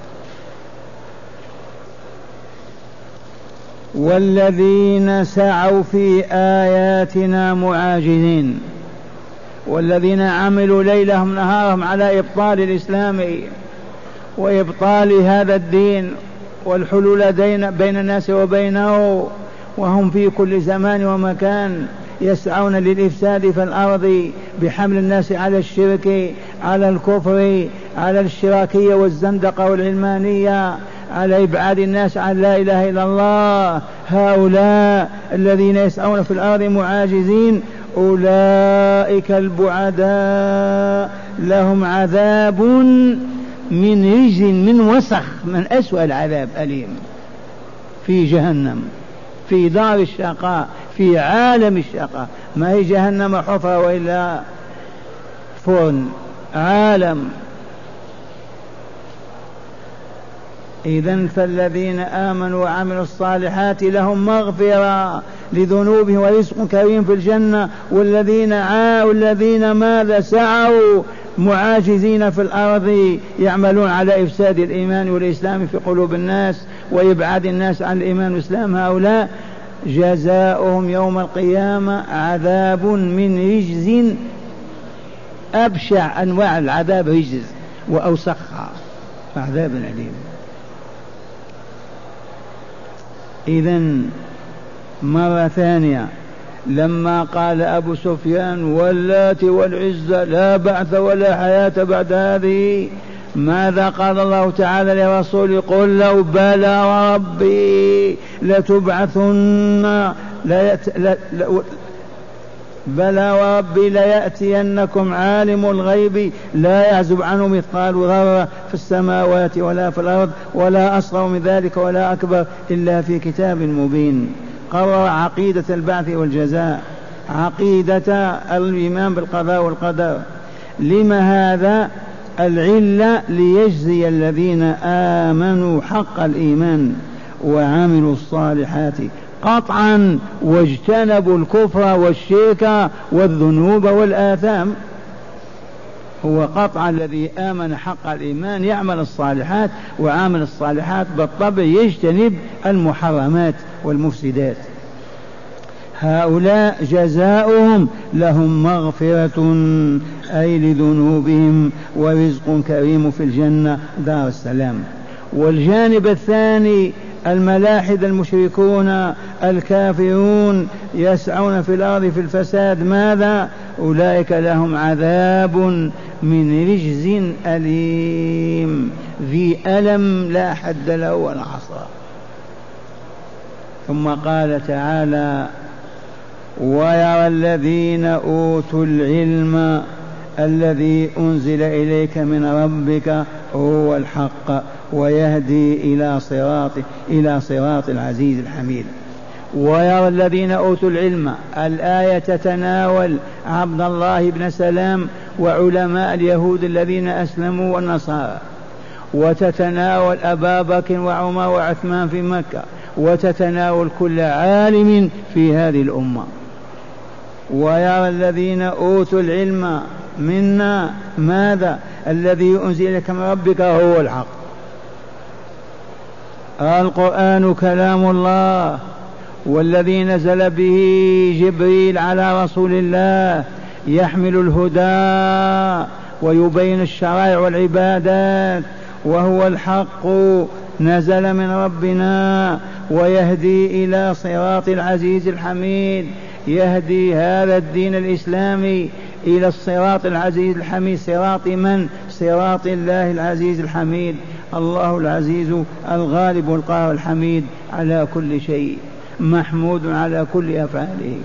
والذين سعوا في آياتنا معاجزين، والذين عملوا ليلهم نهارهم على إبطال الإسلام وإبطال هذا الدين والحلول بين الناس وبينه، وهم في كل زمان ومكان يسعون للإفساد في الأرض بحمل الناس على الشرك، على الكفر، على الاشتراكية والزندقة والعلمانية، على إبعاد الناس عن لا إله إلا الله. هؤلاء الذين يسعون في الأرض معاجزين أولئك البعداء لهم عذاب من رجز من وسخ، من أسوأ العذاب أليم في جهنم، في دار الشقاء، في عالم الشقاء. ما هي جهنم حفرة وإلا فرن، عالم. إذن فالذين آمنوا وعملوا الصالحات لهم مغفرة لذنوبهم ورزق كريم في الجنة. والذين عاءوا الذين ماذا سعوا معاجزين في الأرض يعملون على إفساد الإيمان والإسلام في قلوب الناس وإبعاد الناس عن الإيمان والإسلام، هؤلاء جزاؤهم يوم القيامة عذاب من رجز، أبشع أنواع العذاب رجز وأوسخها، عذاب أليم. إذن مرة ثانية لما قال أبو سفيان واللات والعزى لا بعث ولا حياة بعد هذه، ماذا قال الله تعالى لرسوله؟ قل لو بلى وربي لتبعثن ليت... ل... ل... بلى وربي ليأتينكم عالم الغيب لا يعزب عنه مثقال ذرة في السماوات ولا في الأرض ولا أصغر من ذلك ولا أكبر إلا في كتاب مبين. قرر عقيدة البعث والجزاء، عقيدة الإيمان بالقضاء والقدر. لما هذا؟ العلة ليجزي الذين آمنوا حق الإيمان وعملوا الصالحات قطعا واجتنبوا الكفر والشرك والذنوب والآثام. هو قطعا الذي آمن حق الإيمان يعمل الصالحات، وعامل الصالحات بالطبع يجتنب المحرمات والمفسدات. هؤلاء جزاؤهم لهم مغفرة أي لذنوبهم ورزق كريم في الجنة دار السلام. والجانب الثاني الملاحد المشركون الكافرون يسعون في الأرض في الفساد، ماذا؟ أولئك لهم عذاب من رجز أليم ذي ألم لا حد له ولا حصر. ثم قال تعالى: ويرى الذين أوتوا العلم الذي أنزل إليك من ربك هو الحق ويهدي إلى صراط إلى صراط العزيز الحميد. ويرى الذين أوتوا العلم، الآية تتناول عبد الله بن سلام وعلماء اليهود الذين أسلموا والنصارى، وتتناول أبا بكر وعمر وعثمان في مكة، وتتناول كل عالم في هذه الأمة. ويرى الذين أوتوا العلم منا ماذا؟ الذي أنزل لك من ربك هو الحق. القرآن كلام الله، والذي نزل به جبريل على رسول الله يحمل الهدى ويبين الشرائع والعبادات، وهو الحق نزل من ربنا ويهدي إلى صراط العزيز الحميد. يهدي هذا الدين الإسلامي إلى الصراط العزيز الحميد. صراط من؟ صراط الله العزيز الحميد. الله العزيز الغالب القاهر الحميد على كل شيء، محمود على كل أفعاله.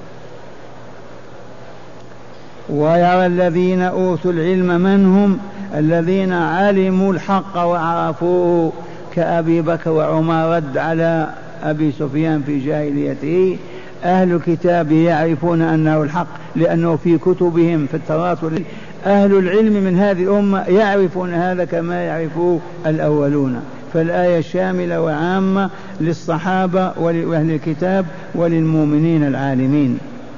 ويرى الذين أوتوا العلم من هم؟ الذين علموا الحق وعرفوه، كأبي بكر وعمر رد على أبي سفيان في جاهليته. أهل الكتاب يعرفون أنه الحق لأنه في كتبهم في التوراة. أهل العلم من هذه الأمة يعرفون هذا كما يعرفه الأولون. فالآية شاملة وعامة للصحابة ولأهل الكتاب وللمؤمنين العالمين.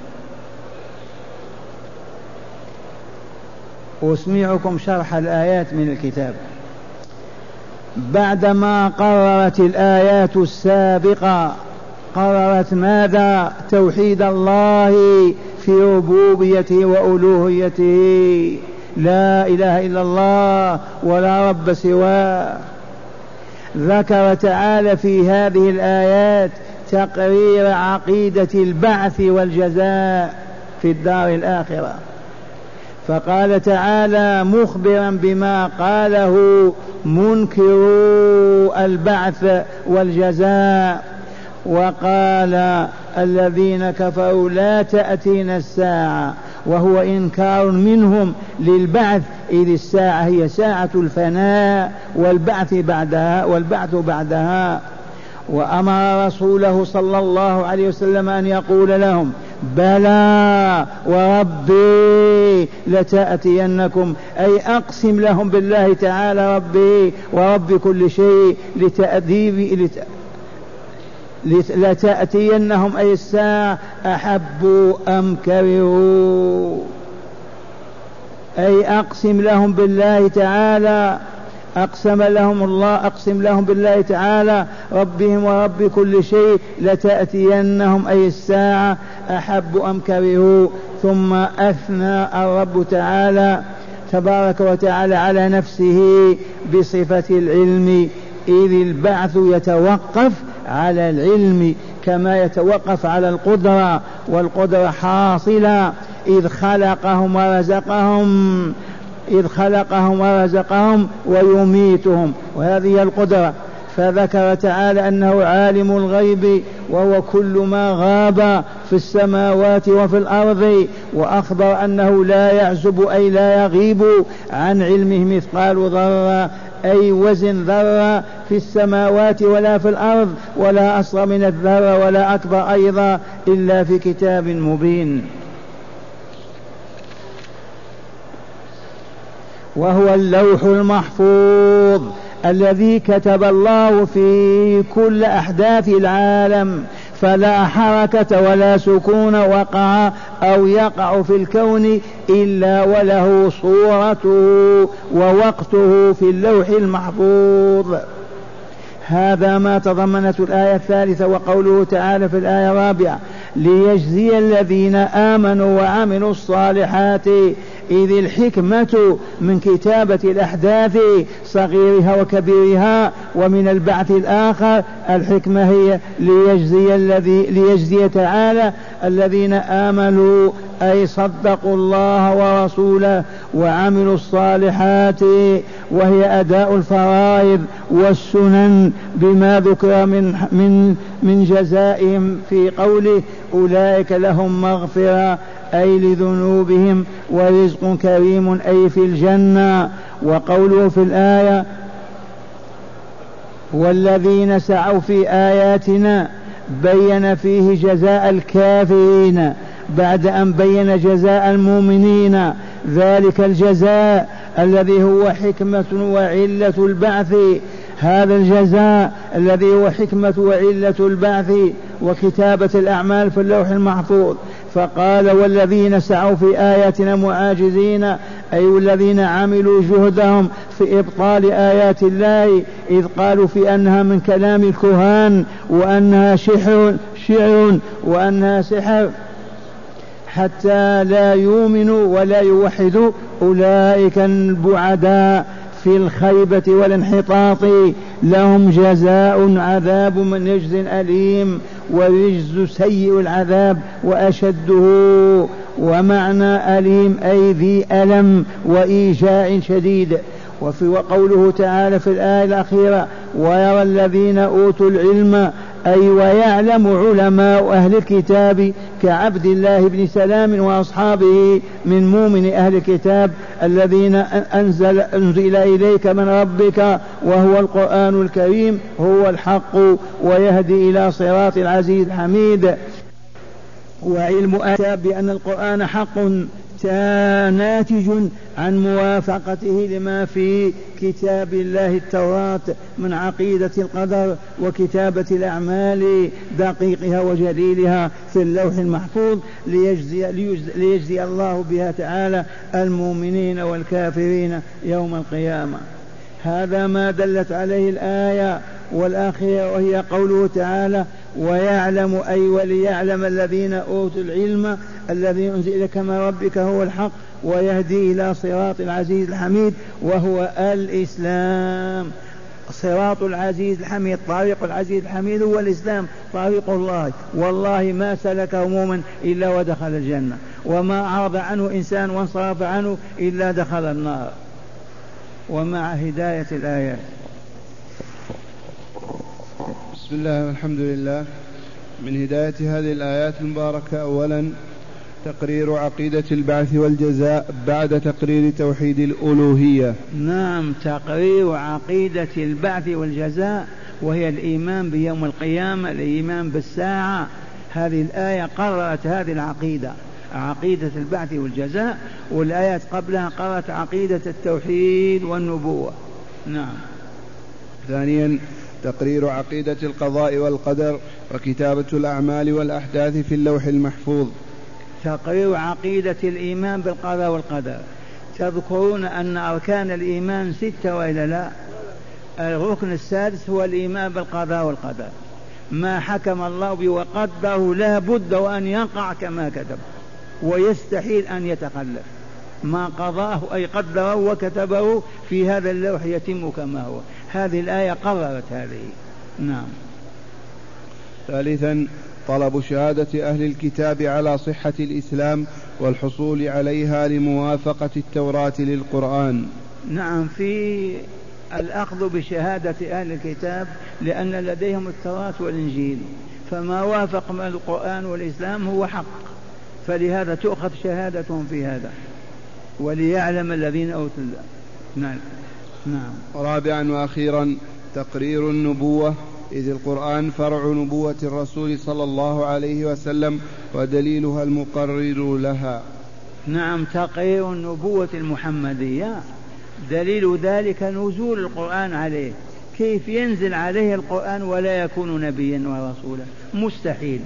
أسمعكم شرح الآيات من الكتاب. بعدما قررت الآيات السابقة قررت ماذا؟ توحيد الله في ربوبيته وألوهيته، لا إله إلا الله ولا رب سواه. ذكر تعالى في هذه الآيات تقرير عقيدة البعث والجزاء في الدار الآخرة. فقال تعالى مخبرا بما قاله منكرو البعث والجزاء، وقال الذين كفروا لا تأتينا الساعة، وهو إنكار منهم للبعث، إذ الساعة هي ساعة الفناء والبعث بعدها والبعث بعدها. وأمر رسوله صلى الله عليه وسلم أن يقول لهم بلى وربي لتأتينكم، أي أقسم لهم بالله تعالى ربي ورب كل شيء لتأديب لت... لتأتينهم أي الساعة أحبوا أم كرهوا، أي أقسم لهم بالله تعالى، أقسم لهم الله أقسم لهم بالله تعالى ربهم ورب كل شيء لتأتينهم أي الساعة أحب أم كرهوا. ثم أثنى الرب تعالى تبارك وتعالى على نفسه بصفة العلم، إذ البعث يتوقف على العلم كما يتوقف على القدرة، والقدرة حاصلة إذ خلقهم ورزقهم إذ خلقهم ورزقهم ويميتهم، وهذه القدرة. فذكر تعالى أنه عالم الغيب وهو كل ما غاب في السماوات وفي الأرض، وأخبر أنه لا يعزب أي لا يغيب عن علمه مثقال ذرة أي وزن ذرة في السماوات ولا في الأرض، ولا أصغر من الذرة ولا أكبر أيضا إلا في كتاب مبين. وهو اللوح المحفوظ الذي كتب الله في كل أحداث العالم، فلا حركة ولا سكون وقع أو يقع في الكون إلا وله صورته ووقته في اللوح المحفوظ. هذا ما تضمنته الآية الثالثة. وقوله تعالى في الآية الرابعة ليجزي الذين آمنوا وعملوا الصالحات. إذ الحكمة من كتابة الأحداث صغيرها وكبيرها ومن البعث الآخر، الحكمة هي ليجزي الذي ليجزي تعالى الذين آمنوا أي صدقوا الله ورسوله وعملوا الصالحات، وهي أداء الفرائض والسنن بما ذكر من من من جزائهم في قوله أولئك لهم مغفرة أي لذنوبهم ورزق كريم أي في الجنة. وقوله في الآية والذين سعوا في آياتنا بين فيه جزاء الكافرين بعد أن بين جزاء المؤمنين، ذلك الجزاء الذي هو حكمة وعلة البعث، هذا الجزاء الذي هو حكمة وعلة البعث وكتابة الأعمال في اللوح المحفوظ. فقال والذين سعوا في آياتنا معاجزين أي الذين عملوا جهدهم في إبطال آيات الله، إذ قالوا في أنها من كلام الكهان وأنها شعر شعر وأنها سحر حتى لا يؤمنوا ولا يوحدوا، أولئك البعداء في الخيبة والانحطاط لهم جزاء عذاب من رجز أليم، ورجز سيء العذاب وأشده، ومعنى أليم أي ذي ألم وإيجاع شديد. وفي وقوله تعالى في الآية الأخيرة ويرى الذين أوتوا العلم أي ويعلم علماء أهل الكتاب كعبد الله بن سلام وأصحابه من مؤمن أهل الكتاب الذين أنزل, أنزل إليك من ربك وهو القرآن الكريم هو الحق ويهدي إلى صراط العزيز الحميد. وعلم أتى بأن القرآن حق ناتج عن موافقته لما في كتاب الله التوراة من عقيدة القدر وكتابة الأعمال دقيقها وجليلها في اللوح المحفوظ ليجزي, ليجزي الله بها تعالى المؤمنين والكافرين يوم القيامة. هذا ما دلت عليه الآية. والآخرة وهي قوله تعالى ويعلم أي وليعلم الذين أوتوا العلم الذي أنزل إليك من ربك هو الحق ويهدي إلى صراط العزيز الحميد وهو الإسلام. صراط العزيز الحميد، طريق العزيز الحميد هو الإسلام، طريق الله، والله ما سلكه مؤمن إلا ودخل الجنة، وما أعرض عنه إنسان وانصرف عنه إلا دخل النار. ومع هداية الآيات. بسم الله والحمد لله. من هداية هذه الآيات المباركة أولا تقرير عقيدة البعث والجزاء بعد تقرير توحيد الألوهية. نعم، تقرير عقيدة البعث والجزاء وهي الإيمان بيوم القيامة، الإيمان بالساعة. هذه الآية قررت هذه العقيدة، عقيدة البعث والجزاء، والآيات قبلها قررت عقيدة التوحيد والنبوة. نعم. ثانيا تقرير عقيدة القضاء والقدر وكتابة الأعمال والأحداث في اللوح المحفوظ. تقرير عقيدة الإيمان بالقضاء والقدر. تذكرون أن أركان الإيمان ستة وإلا لا؟ الركن السادس هو الإيمان بالقضاء والقدر، ما حكم الله به وقدره لا بد وأن يقع كما كتب، ويستحيل أن يتخلف. ما قضاه أي قدره وكتبه في هذا اللوح يتم كما هو. هذه الآية قررت هذه. نعم. ثالثا طلب شهادة أهل الكتاب على صحة الإسلام والحصول عليها لموافقة التوراة للقرآن. نعم، في الأخذ بشهادة أهل الكتاب لأن لديهم التوراة والإنجيل، فما وافق من القرآن والإسلام هو حق، فلهذا تؤخذ شهادتهم في هذا وليعلم الذين أوتوا. نعم. نعم. رابعا وأخيرا تقرير النبوة، إذ القرآن فرع نبوة الرسول صلى الله عليه وسلم ودليلها المقرر لها. نعم، تقرير النبوة المحمدية، دليل ذلك نزول القرآن عليه. كيف ينزل عليه القرآن ولا يكون نبيا ورسولا؟ مستحيل.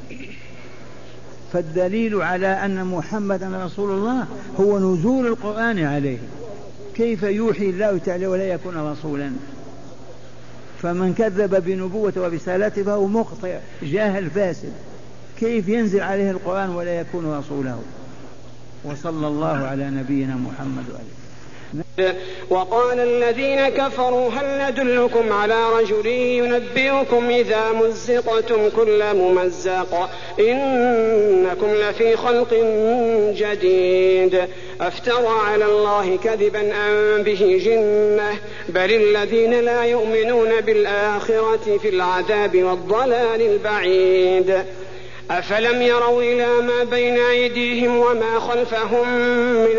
فالدليل على أن محمدا رسول الله هو نزول القرآن عليه. كيف يوحي الله تعالى ولا يكون رسولا؟ فمن كذب بنبوته وبرسالته فهو مخطئ جاهل فاسد. كيف ينزل عليه القرآن ولا يكون رسوله؟ وصلى الله على نبينا محمد وآله. وقال الذين كفروا هل ندلكم على رجل ينبئكم إذا مزقتم كل ممزق إنكم لفي خلق جديد أفترى على الله كذبا أم به جنة بل الذين لا يؤمنون بالآخرة في العذاب والضلال البعيد أفلم يروا إلى ما بين أيديهم وما خلفهم من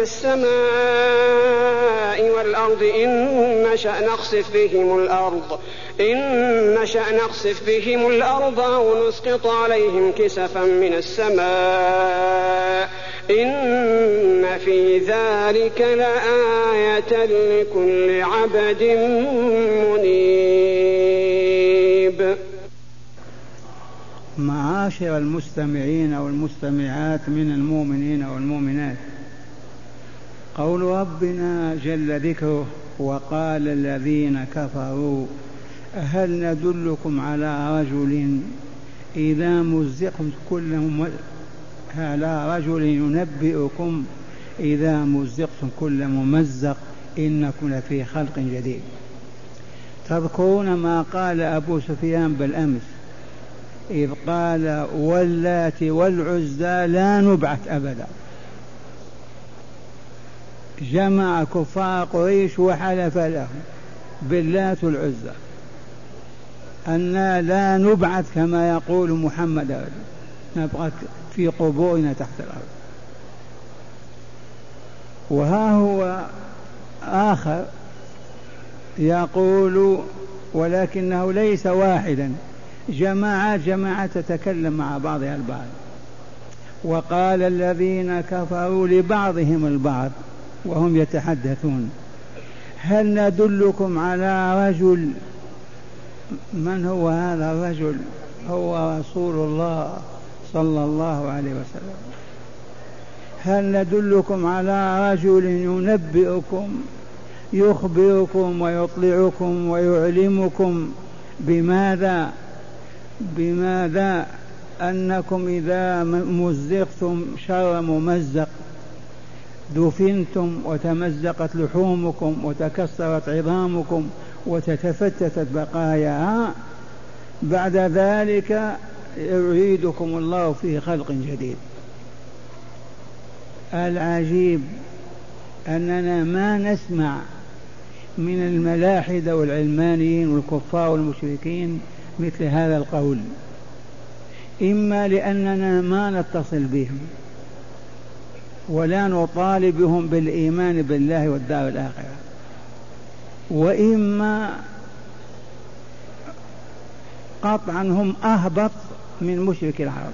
السماء والأرض إن نشأ نخسف بهم الأرض إن نشأ نخسف بهم الأرض أو نسقط عليهم كسفا من السماء إن في ذلك لآية لكل عبد منيب. معاشر المستمعين والمستمعات من المؤمنين والمؤمنات، قول ربنا جل ذكره وقال الذين كفروا هل ندلكم على رجل إذا مزقتم كل على رجل ينبئكم إذا مزقتم كل ممزق إنكم لفي خلق جديد. تذكرون ما قال أبو سفيان بالأمس إذ قال واللات والعزى لا نبعث أبدا، جمع كفار قريش وحلف لهم باللات والعزى أننا لا نبعث كما يقول محمد، نبقى في قبورنا تحت الأرض. وها هو آخر يقول ولكنه ليس واحدا، جماعات جماعات تتكلم مع بعضها البعض. وقال الذين كفروا لبعضهم البعض وهم يتحدثون هل ندلكم على رجل. من هو هذا الرجل؟ هو رسول الله صلى الله عليه وسلم. هل ندلكم على رجل ينبئكم يخبركم ويطلعكم ويعلمكم بماذا بماذا أنكم إذا مزقتم شر ممزق دفنتم وتمزقت لحومكم وتكسرت عظامكم وتتفتتت بقاياها، بعد ذلك يعيدكم الله في خلق جديد. العجيب أننا ما نسمع من الملاحدة والعلمانيين والكفار والمشركين مثل هذا القول، إما لأننا ما نتصل بهم ولا نطالبهم بالإيمان بالله والدار الآخرة، وإما قطعا هم أهبط من مشرك العرب.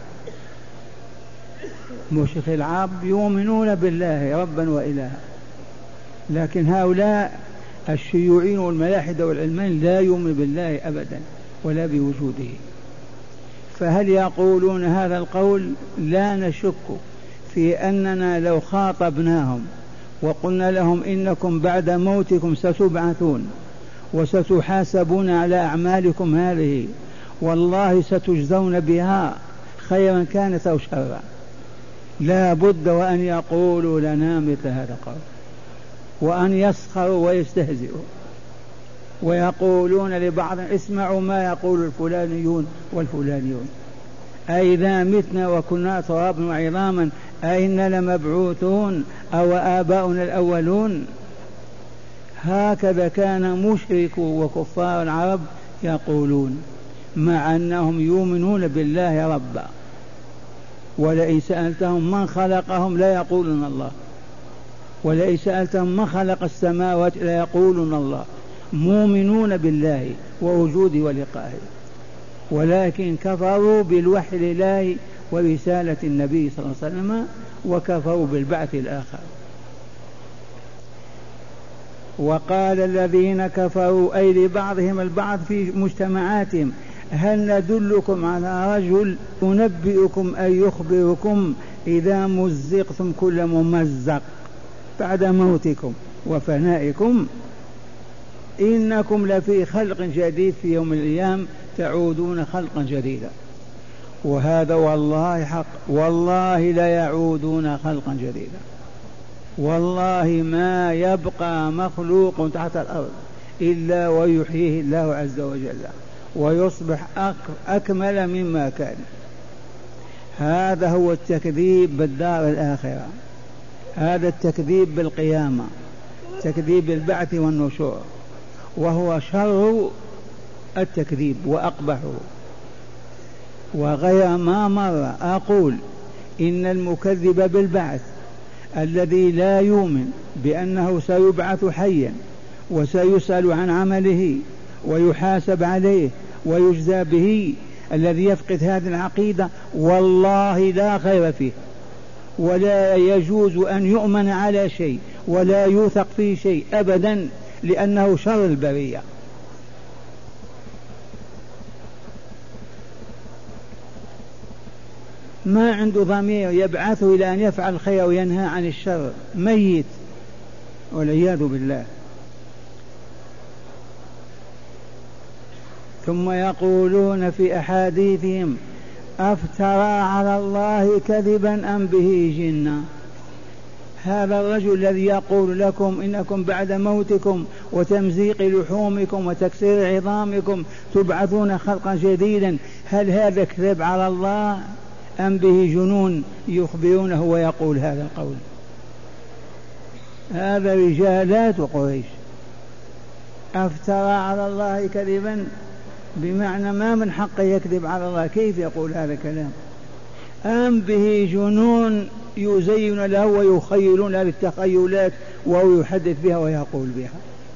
مشرك العرب يؤمنون بالله ربا وإلها، لكن هؤلاء الشيوعيين والملاحدة والعلمان لا يؤمن بالله أبدا ولا بوجوده. فهل يقولون هذا القول؟ لا نشك في أننا لو خاطبناهم وقلنا لهم إنكم بعد موتكم ستبعثون وستحاسبون على أعمالكم هذه والله ستجزون بها خيرا كانت أو شرا، لا بد وأن يقولوا لنا مثل هذا القول، وأن يسخروا ويستهزئوا ويقولون لبعض اسمعوا ما يقول الفلانيون والفلانيون أئذا متنا وكنا ترابا وعظاما أئنا لمبعوثون أو آباؤنا الأولون. هكذا كان مشرك وكفار العرب يقولون، مع أنهم يؤمنون بالله ربا، ولئن سألتهم من خلقهم لا يقولون الله، ولئن سألتهم من خلق السماوات لا يقولون الله، مؤمنون بالله ووجوده ولقائه، ولكن كفروا بالوحي لله ورسالة النبي صلى الله عليه وسلم وكفروا بالبعث الآخر. وقال الذين كفروا أي لبعضهم البعض في مجتمعاتهم هل ندلكم على رجل أنبئكم أي يخبركم إذا مزقتم كل ممزق بعد موتكم وفنائكم إنكم لفي خلق جديد في يوم الأيام تعودون خلقا جديدا. وهذا والله حق. والله لا يعودون خلقا جديدا، والله ما يبقى مخلوق تحت الأرض إلا ويحييه الله عز وجل ويصبح أكمل مما كان. هذا هو التكذيب بالدار الآخرة، هذا التكذيب بالقيامة، تكذيب بالبعث والنشور، وهو شر التكذيب وأقبحه. وغير ما مر أقول إن المكذب بالبعث الذي لا يؤمن بأنه سيبعث حيا وسيسأل عن عمله ويحاسب عليه ويجزى به، الذي يفقد هذه العقيدة والله لا خير فيه، ولا يجوز أن يؤمن على شيء ولا يوثق فيه شيء أبدا، لأنه شر البرية. ما عنده ضمير يبعثه إلى أن يفعل الخير وينهى عن الشر، ميت والعياذ بالله. ثم يقولون في أحاديثهم أفترى على الله كذبا أم به جنة. هذا الرجل الذي يقول لكم إنكم بعد موتكم وتمزيق لحومكم وتكسير عظامكم تبعثون خلقا جديدا، هل هذا كذب على الله أم به جنون يخبرونه ويقول هذا القول؟ هذا رجالات قريش. أفترى على الله كذبا بمعنى ما من حقه يكذب على الله، كيف يقول هذا الكلام؟ أم به جنون يزين له ويخيلون له التخيلات وهو يحدث بها ويقول بها.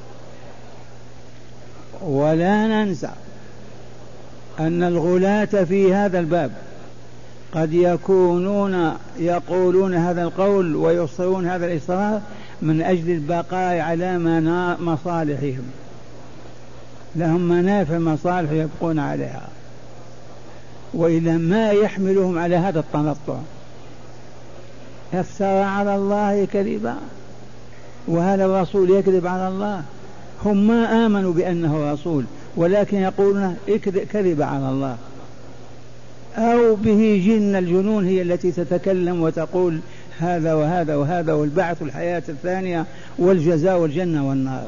ولا ننسى أن الغلاة في هذا الباب قد يكونون يقولون هذا القول ويصرون هذا الإصرار من أجل البقاء على مصالحهم، لهم منافع مصالح يبقون عليها، وإلى ما يحملهم على هذا التنطع. يفترى على الله كذبا، وهذا الرسول يكذب على الله؟ هم ما آمنوا بأنه رسول، ولكن يقولون كذب على الله. أو به جن، الجنون هي التي تتكلم وتقول هذا وهذا وهذا والبعث والحياة الثانية والجزاء والجنة والنار.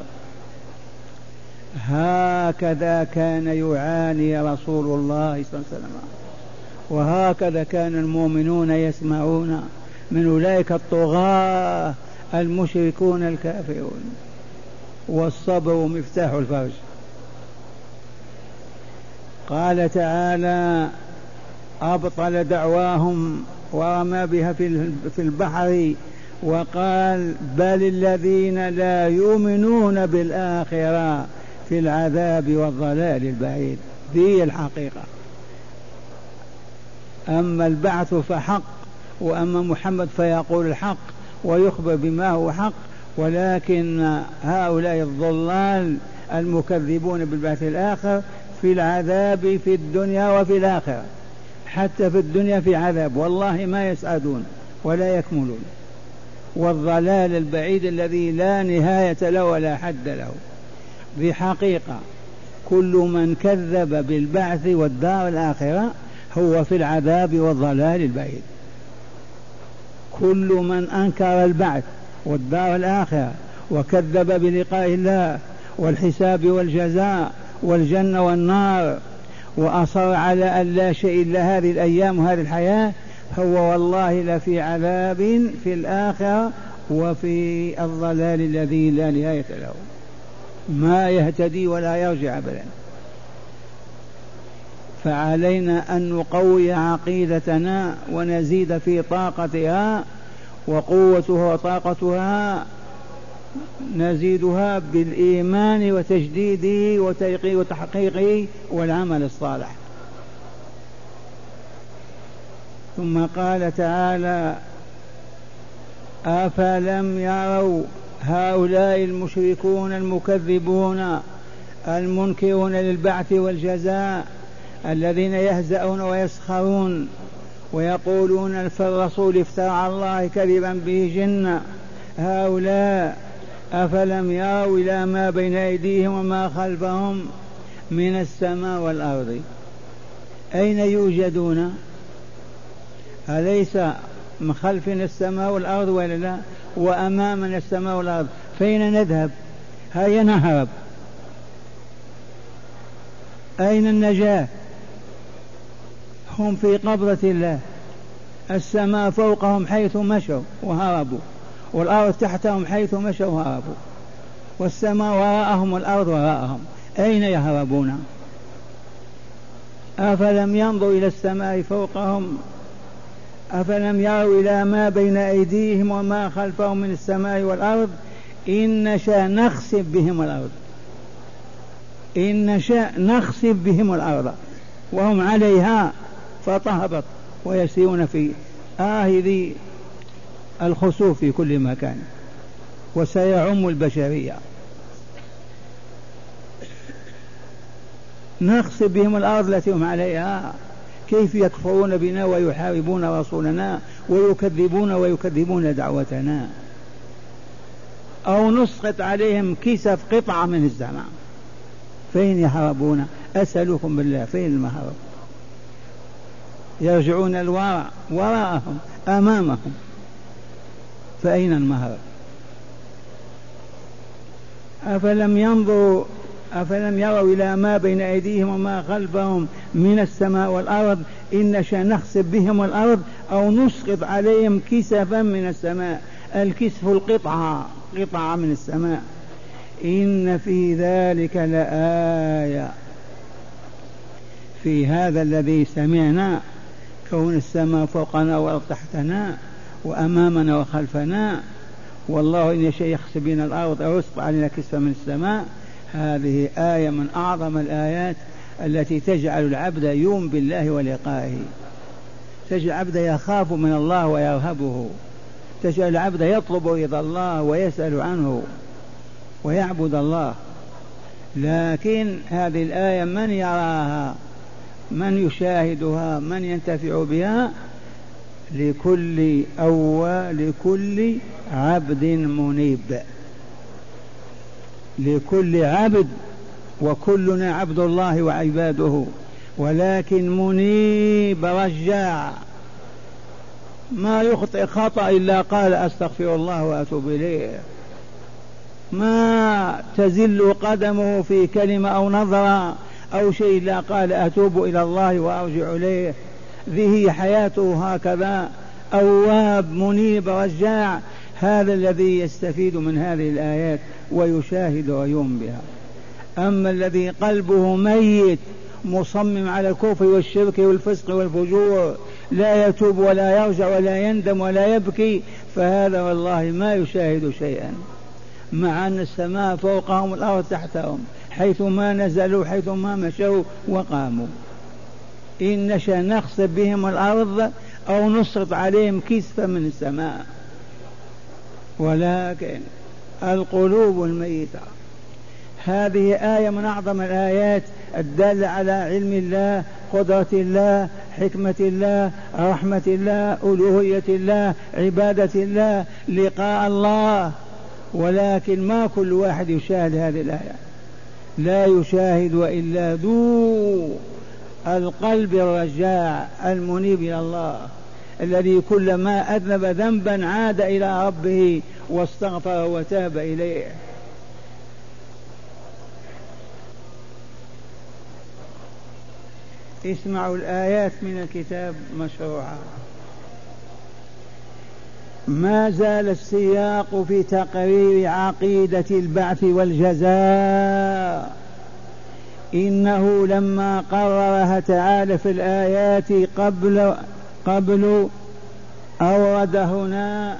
هكذا كان يعاني رسول الله صلى الله عليه وسلم، وهكذا كان المؤمنون يسمعون من أولئك الطغاة المشركون الكافرون. والصبر مفتاح الفرج. قال تعالى أبطل دعواهم ورمى بها في البحر وقال بل الذين لا يؤمنون بالآخرة في العذاب والضلال البعيد. دي الحقيقة. أما البعث فحق، وأما محمد فيقول الحق ويخبر بما هو حق، ولكن هؤلاء الضلال المكذبون بالبعث الآخر في العذاب في الدنيا وفي الآخرة. حتى في الدنيا في عذاب، والله ما يسعدون ولا يكملون. والضلال البعيد الذي لا نهاية له ولا حد له. بحقيقة كل من كذب بالبعث والدار الآخرة هو في العذاب والضلال البعيد. كل من أنكر البعث والدار الآخرة وكذب بلقاء الله والحساب والجزاء والجنة والنار وأصر على أن لا شيء إلا هذه الأيام وهذه الحياة، هو والله لفي عذاب في الآخرة وفي الضلال الذي لا نهاية له، ما يهتدي ولا يرجع أبدا. فعلينا أن نقوي عقيدتنا ونزيد في طاقتها، وقوتها وطاقتها نزيدها بالإيمان وتجديده وتيقيه وتحقيقه والعمل الصالح. ثم قال تعالى أفلم يروا، هؤلاء المشركون المكذبون المنكرون للبعث والجزاء الذين يهزؤون ويسخرون ويقولون في الرسول افترى على الله كذبا به جنة، هؤلاء أفلم يروا إلى ما بين أيديهم وما خلفهم من السماء والأرض، أين يوجدون؟ أليس من خلفنا السماء والأرض ولا لا؟ وأمامنا السماء والأرض، فين نذهب؟ هيا نهرب. أين النجاة؟ هم في قبضة الله. السماء فوقهم حيث مشوا وهربوا، والأرض تحتهم حيث مشوا وهربوا، والسماء وراءهم والأرض وراءهم، أين يهربون؟ أفلم ينظروا إلى السماء فوقهم؟ أفلم يروا إلى ما بين أيديهم وما خلفهم من السماء والأرض؟ إن نشاء نخسف بهم الأرض، إن نشاء نخسف بهم الأرض وهم عليها فتهبط ويسيرون في آهذ الخسوف في كل مكان، وسيعم البشرية. نخسف بهم الأرض التي هم عليها. كيف يكفرون بنا ويحاربون رسولنا ويكذبون ويكذبون دعوتنا؟ أو نسقط عليهم كسف قطعة من السماء، فين يهربون؟ أسألكم بالله فين المهرب؟ يرجعون الوراء، وراءهم أمامهم، فأين المهرب؟ أفلم ينظروا أفلم يروا إلى ما بين أيديهم وما خلفهم من السماء والأرض؟ إن نشاء نخسف بهم الأرض أو نسقط عليهم كسفا من السماء. الكسف القطعة، قطعة من السماء. إن في ذلك لآية، في هذا الذي سمعنا، كون السماء فوقنا والأرض تحتنا وأمامنا وخلفنا، والله إن يشاء يخسف بنا الأرض أو يسقط علينا كسفا من السماء. هذه آية من أعظم الآيات التي تجعل العبد يؤمن بالله ولقائه، تجعل العبد يخاف من الله ويرهبه، تجعل العبد يطلب رضا الله ويسأل عنه ويعبد الله. لكن هذه الآية من يراها؟ من يشاهدها؟ من ينتفع بها؟ لكل أو لكل عبد منيب، لكل عبد، وكلنا عبد الله وعباده، ولكن منيب رجاع ما يخطئ خطأ إلا قال أستغفر الله وأتوب إليه، ما تزل قدمه في كلمة أو نظرة أو شيء إلا قال أتوب إلى الله وأرجع إليه. ذي حياته هكذا، أواب منيب رجاع. هذا الذي يستفيد من هذه الآيات ويشاهد ويؤمن بها. أما الذي قلبه ميت مصمم على الكفر والشرك والفسق والفجور، لا يتوب ولا يرجع ولا يندم ولا يبكي، فهذا والله ما يشاهد شيئا، مع أن السماء فوقهم والأرض تحتهم، حيث ما نزلوا حيث ما مشوا وقاموا. إن نشاء نخسف بهم الأرض أو نسقط عليهم كسفا من السماء. ولكن القلوب الميتة. هذه آية من أعظم الآيات الدالة على علم الله، قدرة الله، حكمة الله، رحمة الله، ألوهية الله، عبادة الله، لقاء الله. ولكن ما كل واحد يشاهد هذه الآية، لا يشاهد إلا ذو القلب الرجاع المنيب إلى الله، الذي كلما أذنب ذنبا عاد إلى ربه واستغفر وتاب إليه. اسمعوا الآيات من الكتاب مشروعة. ما زال السياق في تقرير عقيدة البعث والجزاء. إنه لما قررها تعالى في الآيات قبل قبل أورد هنا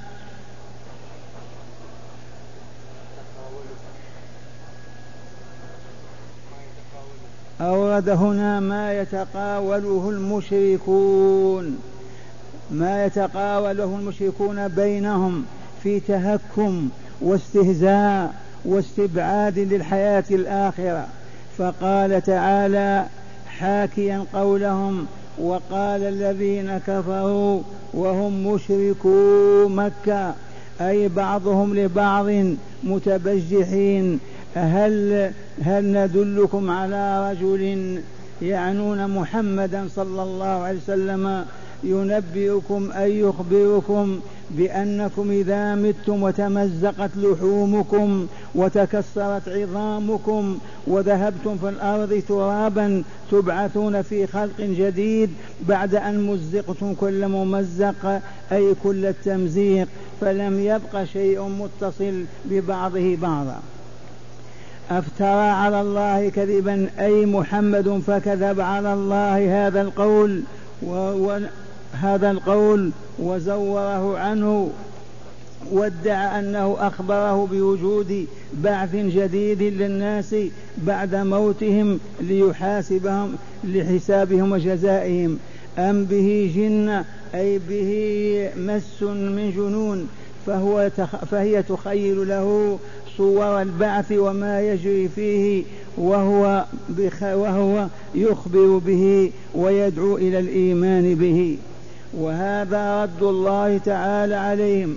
أورد هنا ما يتقاوله المشركون ما يتقاوله المشركون بينهم في تهكم واستهزاء واستبعاد للحياة الآخرة. فقال تعالى حاكيا قولهم: وقال الذين كفروا وهم مشركو مكة، أي بعضهم لبعض متبجحين: هل, هل ندلكم على رجل يعنون محمدا صلى الله عليه وسلم ينبئكم أي يخبركم بأنكم إذا متم وتمزقت لحومكم وتكسرت عظامكم وذهبتم في الأرض ترابا تبعثون في خلق جديد بعد أن مزقتم كل ممزق أي كل التمزيق، فلم يبق شيء متصل ببعضه بعضا. أفترى على الله كذبا أي محمد فكذب على الله هذا القول وهذا القول وزوره عنه وادعى أنه أخبره بوجود بعث جديد للناس بعد موتهم ليحاسبهم لحسابهم وجزائهم، أم به جنة أي به مس من جنون فهو فهي تخيل له صور البعث وما يجري فيه وهو, وهو يخبر به ويدعو إلى الإيمان به. وهذا رد الله تعالى عليهم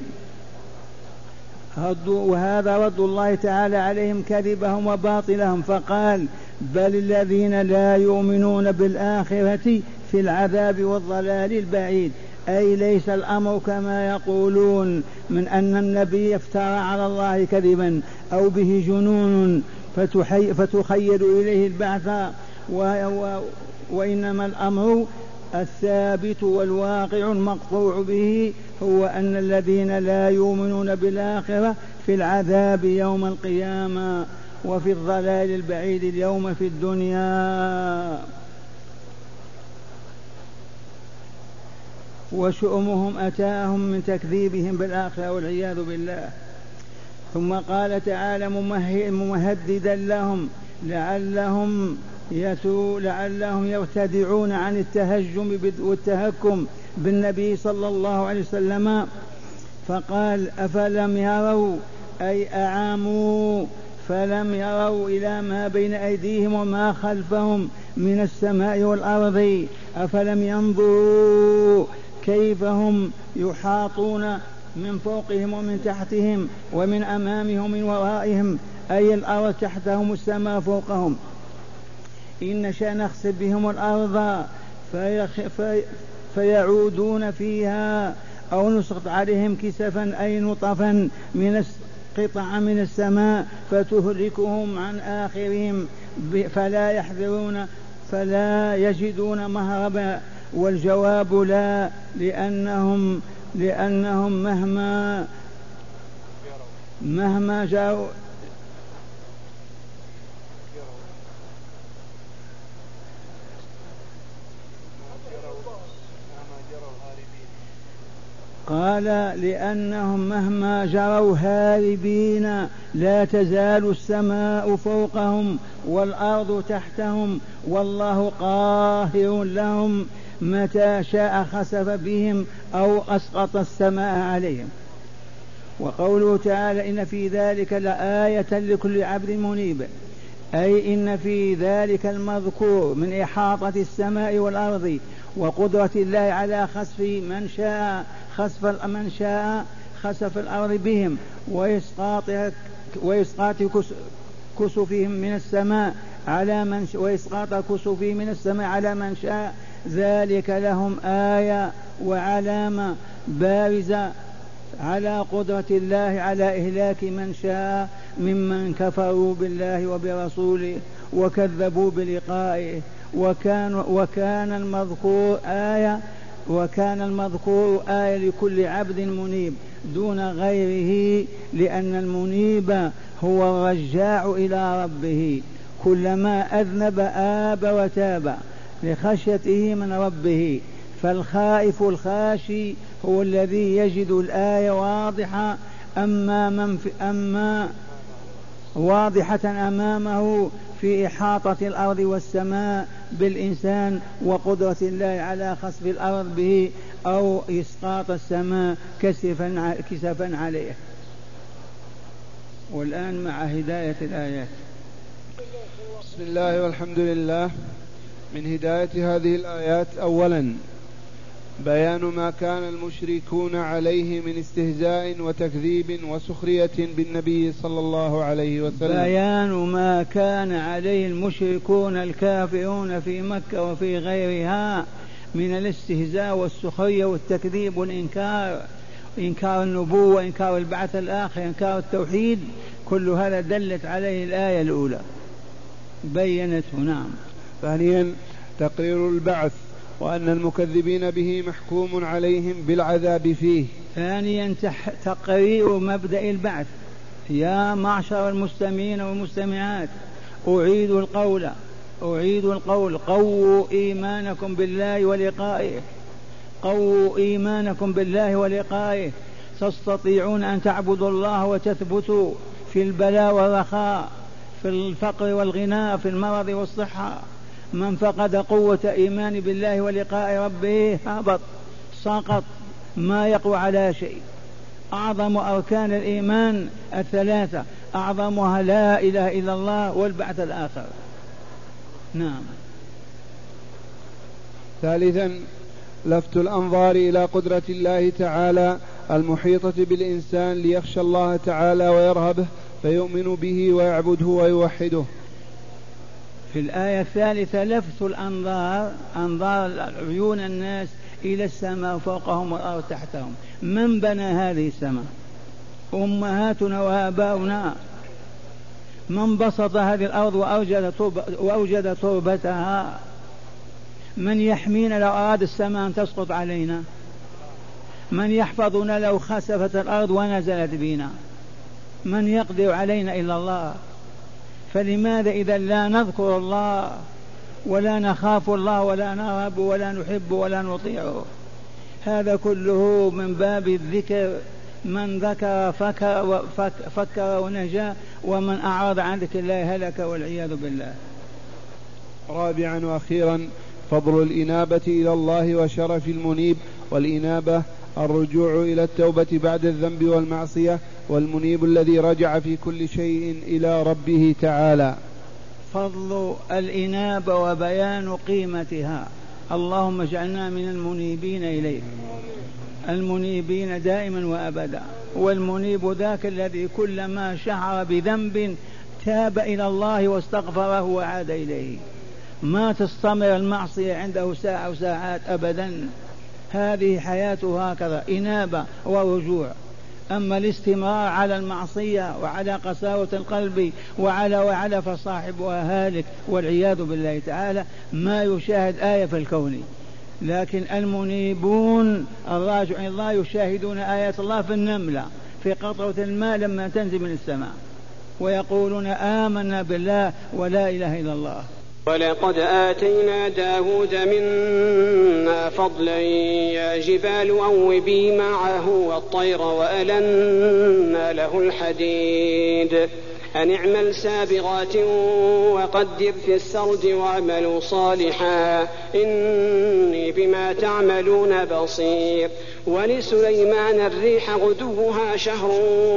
وهذا رد الله تعالى عليهم كذبهم وباطلهم، فقال بل الذين لا يؤمنون بالآخرة في العذاب والضلال البعيد، أي ليس الأمر كما يقولون من أن النبي افترى على الله كذبا أو به جنون فتخيل إليه البعث، وإنما الأمر الثابت والواقع المقطوع به هو أن الذين لا يؤمنون بالآخرة في العذاب يوم القيامة وفي الضلال البعيد اليوم في الدنيا. وشؤمهم أتاهم من تكذيبهم بالآخرة والعياذ بالله. ثم قال تعالى ممهددا لهم لعلهم يتو لعلهم يرتدعون عن التهجم والتهكم بالنبي صلى الله عليه وسلم، فقال أفلم يروا أي أعاموا فلم يروا إلى ما بين أيديهم وما خلفهم من السماء والأرض، أفلم ينظروا كيف هم يحاطون من فوقهم ومن تحتهم ومن أمامهم ومن ورائهم، أي الأرض تحتهم السماء فوقهم، إن نشأ نخسف بهم الأرض في فيعودون فيها أو نسقط عليهم كسفا أي نطفا من قطعة من السماء فتهلكهم عن آخرهم فلا يحذرون فلا يجدون مهربا. والجواب لا، لأنهم لأنهم مهما مهما جاءوا قال لأنهم مهما جروا هاربين لا تزال السماء فوقهم والأرض تحتهم والله قاهر لهم متى شاء خسف بهم أو أسقط السماء عليهم. وقوله تعالى إن في ذلك لآية لكل عبد منيب، أي إن في ذلك المذكور من إحاطة السماء والأرض وقدرة الله على خسف من شاء خسف من شاء خسف الأرض بهم وإسقاط وإسقاط كسفهم من السماء على من وإسقاط كسفهم من السماء على من شاء، ذلك لهم آية وعلامة بارزة على قدرة الله على إهلاك من شاء ممن كفروا بالله وبرسوله وكذبوا بلقائه. وكان وكان المذكور آية وكان المذكور آية لكل عبد منيب دون غيره، لأن المنيب هو الرجاع إلى ربه كلما أذنب آب وتاب لخشيته من ربه، فالخائف الخاشي هو الذي يجد الآية واضحة أما من في أما واضحة أمامه في إحاطة الأرض والسماء بالإنسان وقدرة الله على خسف الأرض به أو إسقاط السماء كسفا كسفا عليه. والآن مع هداية الآيات. بسم الله والحمد لله. من هداية هذه الآيات أولا بيان ما كان المشركون عليه من استهزاء وتكذيب وسخرية بالنبي صلى الله عليه وسلم. بيان ما كان عليه المشركون الكافرون في مكة وفي غيرها من الاستهزاء والسخرية والتكذيب والإنكار، إنكار النبوة وإنكار البعث الآخر، إنكار التوحيد، كل هذا دلت عليه الآية الأولى بينته. نعم. ثانيا تقرير البعث وأن المكذبين به محكوم عليهم بالعذاب فيه. ثانيا تقرير مبدأ البعث. يا معشر المستمعين والمستمعات أعيد القول أعيد القول قووا إيمانكم بالله ولقائه، قووا إيمانكم بالله ولقائه، تستطيعون أن تعبدوا الله وتثبتوا في البلاء والرخاء، في الفقر والغنى، في المرض والصحة. من فقد قوة إيمان بالله ولقاء ربه هبط، سقط، ما يقوى على شيء. أعظم أركان الإيمان الثلاثة، أعظمها لا إله إلا الله والبعث الآخر. نعم. ثالثا لفت الأنظار إلى قدرة الله تعالى المحيطة بالإنسان ليخشى الله تعالى ويرهبه فيؤمن به ويعبده ويوحده. في الآية الثالثة لفت الأنظار، أنظار عيون الناس إلى السماء فوقهم والأرض تحتهم. من بنى هذه السماء؟ أمهاتنا وآباؤنا. من بسط هذه الأرض وأوجد, ترب وأوجد تربتها؟ من يحمينا لو أراد السماء أن تسقط علينا؟ من يحفظنا لو خسفت الأرض ونزلت بنا؟ من يقدر علينا إلا الله. فلماذا إذا لا نذكر الله ولا نخاف الله ولا نرهب ولا نحب ولا نطيعه؟ هذا كله من باب الذكر. من ذكر فكر, فكر ونجا، ومن أعرض عن ذكر الله هلك والعياذ بالله. رابعا وأخيرا فضل الإنابة إلى الله وشرف المنيب. والإنابة الرجوع إلى التوبة بعد الذنب والمعصية، والمنيب الذي رجع في كل شيء إلى ربه تعالى. فضل الإنابة وبيان قيمتها. اللهم اجعلنا من المنيبين إليك، المنيبين دائما وأبدا. والمنيب ذاك الذي كلما شعر بذنب تاب إلى الله واستغفره وعاد إليه. ما تستمر المعصية عنده ساعة وساعات أبدا. هذه حياته هكذا، إنابة ورجوع. أما الاستمرار على المعصية وعلى قساوة القلب وعلى وعلى فصاحبها هالك والعياذ بالله تعالى، ما يشاهد آية في الكون. لكن المنيبون الراجعون إلى الله يشاهدون آيات الله في النملة، في قطرة الماء لما تنزل من السماء، ويقولون آمنا بالله ولا إله إلا الله. ولقد آتينا داود منا فضلا يا جبال أوبي معه والطير وألنا له الحديد أن اعمل سابغات وقدر في السرد واعملوا صالحا إني بما تعملون بصير. ولسليمان الريح غدوها شهر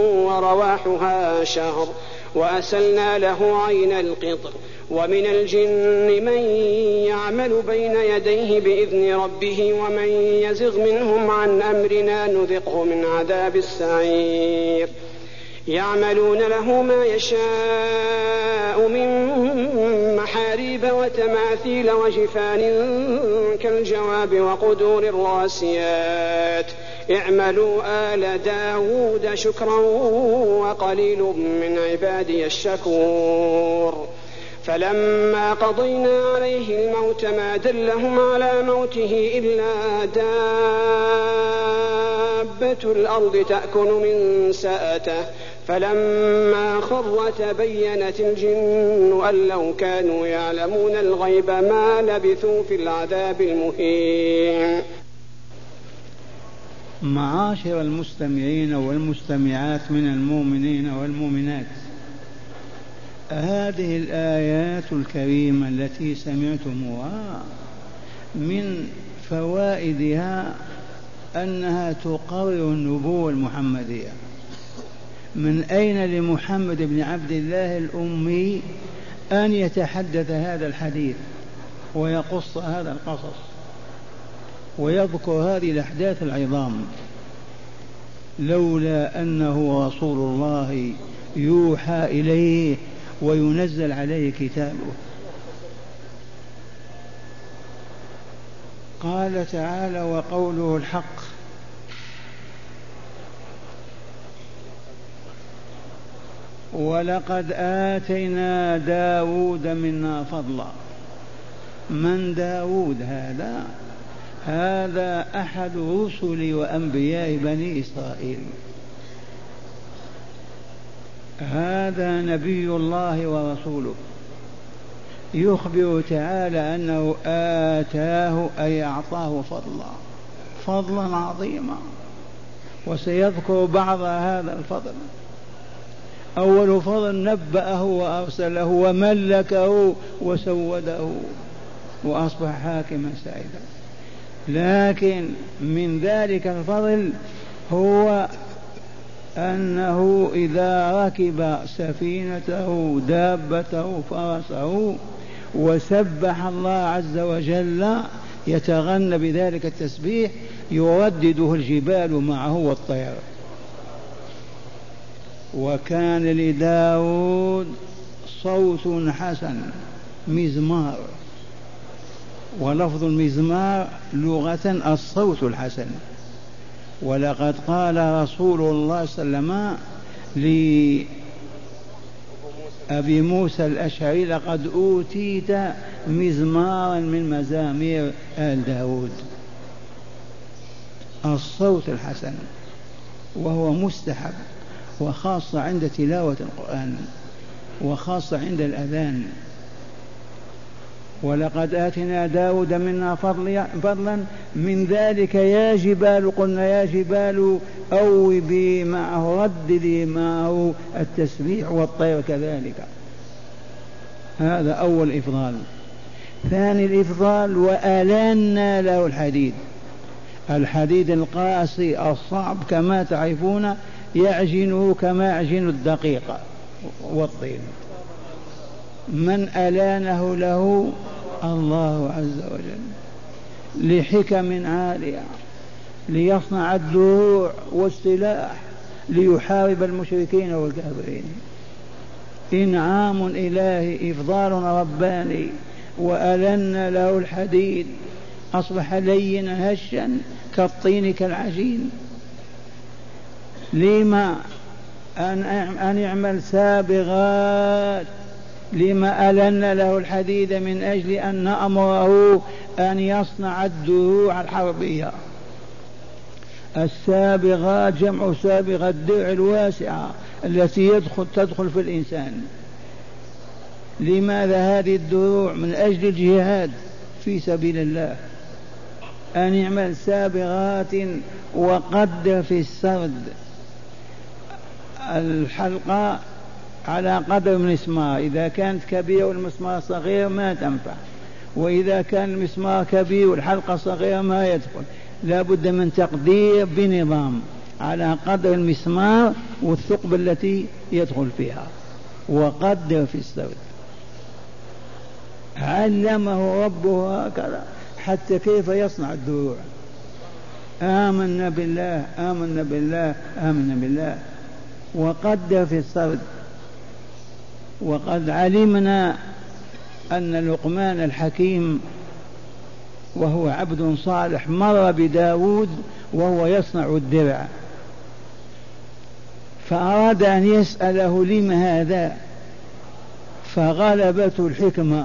ورواحها شهر وأسلنا له عين القطر. ومن الجن من يعمل بين يديه بإذن ربه ومن يزغ منهم عن أمرنا نذقه من عذاب السعير. يعملون له ما يشاء من محاريب وتماثيل وجفان كالجواب وقدور الراسيات. اعملوا آل داود شكرا وقليل من عبادي الشكور. فلما قضينا عليه الموت ما دلهم على موته إلا دابة الأرض تأكل من سأته. فلما خر تبينت الجن أن لو كانوا يعلمون الغيب ما لبثوا في العذاب المهين. معاشر المستمعين والمستمعات من المؤمنين والمؤمنات، هذه الآيات الكريمة التي سمعتموها من فوائدها أنها تقرر النبوة المحمدية. من أين لمحمد بن عبد الله الأمي أن يتحدث هذا الحديث ويقص هذا القصص ويذكر هذه الأحداث العظام. لولا أنه رسول الله يوحى إليه وينزل عليه كتابه. قال تعالى: وقوله الحق. ولقد آتينا داود منا فضلا. من داود هذا؟ هذا أحد رسل وأنبياء بني إسرائيل، هذا نبي الله ورسوله، يخبر تعالى أنه آتاه أي أعطاه فضلا فضلا عظيما، وسيذكر بعض هذا الفضل. أول فضل نبأه وأرسله وملكه وسوده وأصبح حاكما سعيدا. لكن من ذلك الفضل هو أنه إذا ركب سفينته دابته فرسه وسبح الله عز وجل يتغنى بذلك التسبيح يردده الجبال معه والطير. وكان لداود صوت حسن مزمار، ولفظ المزمار لغة الصوت الحسن. ولقد قال رسول الله صلى الله عليه وسلم لأبي موسى الأشعري: لقد أوتيت مزمارا من مزامير آل داود. الصوت الحسن وهو مستحب، وخاصة عند تلاوة القرآن، وخاصة عند الأذان. ولقد آتنا داود منا فضلا من ذلك يا جبال، قلنا يا جبال أوبي معه رددي معه التسبيح والطير كذلك. هذا أول إفضال. ثاني الإفضال: وألنا له الحديد. الحديد القاسي الصعب كما تعرفون يعجنه كما يعجن الدقيق والطين. من ألانه له؟ الله عز وجل، لحكم عالية، ليصنع الدروع والسلاح ليحارب المشركين والكافرين. إنعام إلهي، إفضال رباني. وألنا له الحديد أصبح لينا هشا كالطين كالعجين. لما أن يعمل سابغات، لما ألنا له الحديد من أجل أن نأمره أن يصنع الدروع الحربية. السابغات جمع سابغة، الدرع الواسعة التي يدخل تدخل في الإنسان. لماذا هذه الدروع؟ من أجل الجهاد في سبيل الله. أن يعمل سابغات وقدر في السرد الحلقة على قدر المسمار، إذا كانت كبيرة والمسمار صغير ما تنفع، وإذا كان المسمار كبير والحلقة صغيرة ما يدخل. لا بد من تقدير بنظام على قدر المسمار والثقب التي يدخل فيها. وقدر في السرد، علمه ربه هكذا حتى كيف يصنع الدروع. آمنا بالله آمنا بالله آمنا بالله. وقدر في السرد. وقد علمنا أن لقمان الحكيم وهو عبد صالح مر بداود وهو يصنع الدرع، فأراد أن يسأله لم هذا، فغلبته الحكمة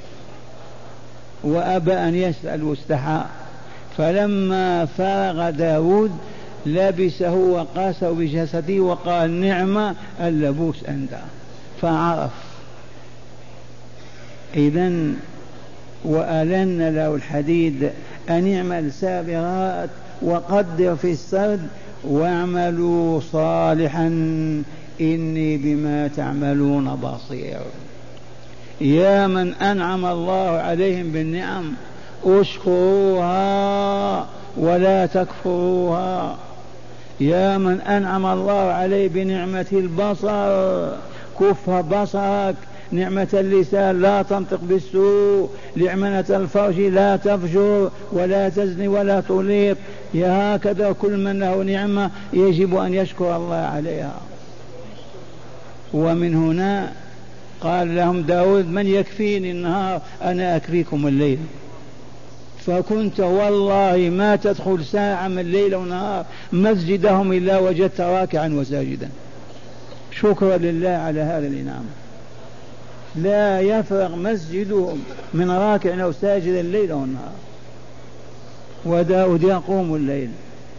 وأبى أن يسأل واستحى. فلما فرغ داود لبسه وقاسه بجسده وقال: نعم اللبوس أنت. فعرف. إذن وألن له الحديد أن يعمل سابغات وقدر في السرد واعملوا صالحا إني بما تعملون بصير. يا من أنعم الله عليهم بالنعم اشكروها ولا تكفروها. يا من أنعم الله عليه بنعمة البصر كف بصرك نعمة اللسان لا تنطق بالسوء، نعمة الفرج لا تفجر ولا تزني ولا تليط. يا هكذا كل من له نعمة يجب أن يشكر الله عليها. ومن هنا قال لهم داود من يكفيني النهار أنا أكفيكم الليل. فكنت والله ما تدخل ساعة من الليل ونهار مسجدهم إلا وجدت راكعا وساجدا شكرا لله على هذا الإنعام. لا يفرغ مسجدهم من راكع أو ساجد الليل والنهار. وداود يقوم الليل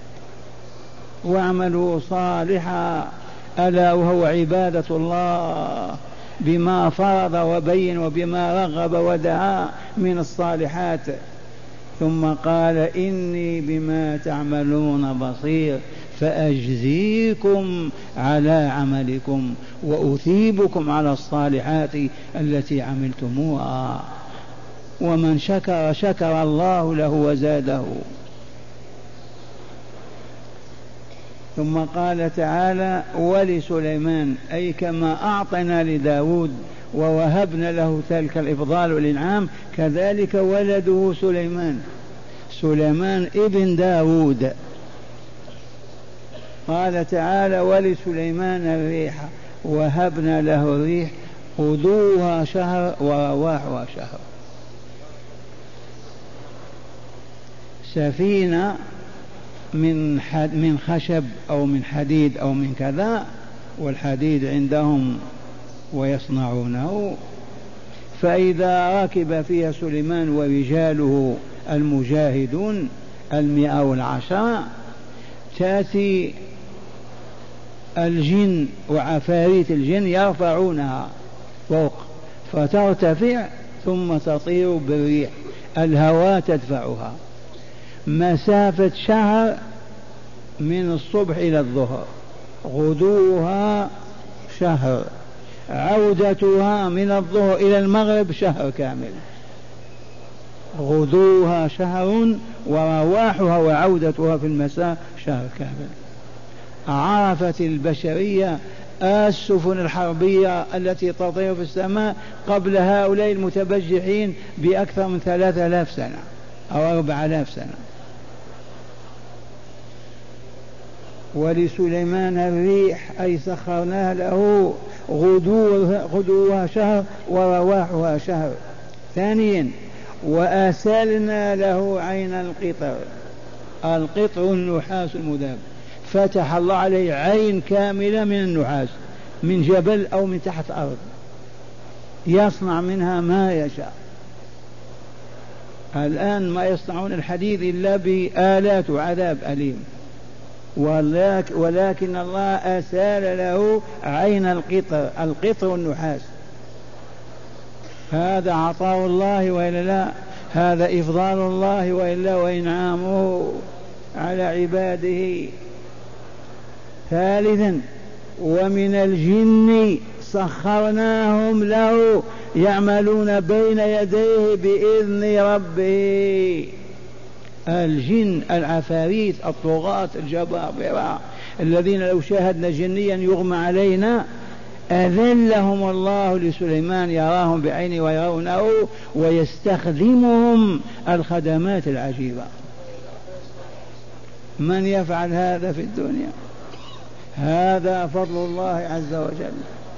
واعملوا صالحا ألا وهو عبادة الله بما فرض وبين وبما رغب ودعا من الصالحات. ثم قال إني بما تعملون بصير فأجزيكم على عملكم وأثيبكم على الصالحات التي عملتموها. ومن شكر شكر الله له وزاده. ثم قال تعالى ولسليمان أي كما أعطنا لداود ووهبنا له تلك الإفضال والإنعام كذلك ولده سليمان سليمان ابن داود. قال تعالى ولسليمان الريح وهبنا له الريح غدوها شهر ورواحها شهر. سفينة من من خشب أو من حديد أو من كذا، والحديد عندهم ويصنعونه. فإذا ركب فيها سليمان ورجاله المجاهدون المئة والعشرة تأتي الجن وعفاريت الجن يرفعونها فوق فترتفع ثم تطير بالريح الهواء تدفعها مسافة شهر من الصبح إلى الظهر. غدوها شهر عودتها من الظهر إلى المغرب شهر كامل. غدوها شهر ورواحها وعودتها في المساء شهر كامل. عرفت البشرية السفن الحربية التي تطير في السماء قبل هؤلاء المتبجحين بأكثر من ثلاثة آلاف سنة أو أربعة آلاف سنة. ولسليمان الريح أي سخرناها له غدوها شهر ورواحها شهر. ثانيا وأسلنا له عين القطر. القطر النحاس المذاب، فتح الله عليه عين كاملة من النحاس من جبل أو من تحت أرض يصنع منها ما يشاء. الآن ما يصنعون الحديد إلا بآلات وعذاب أليم، ولكن الله أسال له عين القطر. القطر النحاس هذا عطاء الله وإلا لا؟ هذا إفضال الله وإلا وإنعامه على عباده. ثالثا ومن الجن سخرناهم له يعملون بين يديه بإذن ربه. الجن العفاريت الطغاة الجبابرة الذين لو شاهدنا جنيا يغمى علينا أذلهم الله لسليمان يراهم بعينه ويرونه ويستخدمهم الخدمات العجيبة. من يفعل هذا في الدنيا؟ هذا فضل الله عز وجل.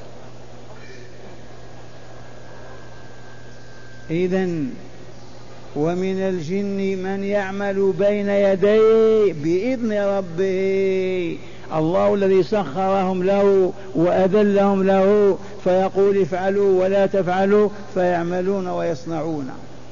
إذن ومن الجن من يعمل بين يديه بإذن ربه. الله الذي سخرهم له وأذلهم له فيقول افعلوا ولا تفعلوا فيعملون ويصنعون.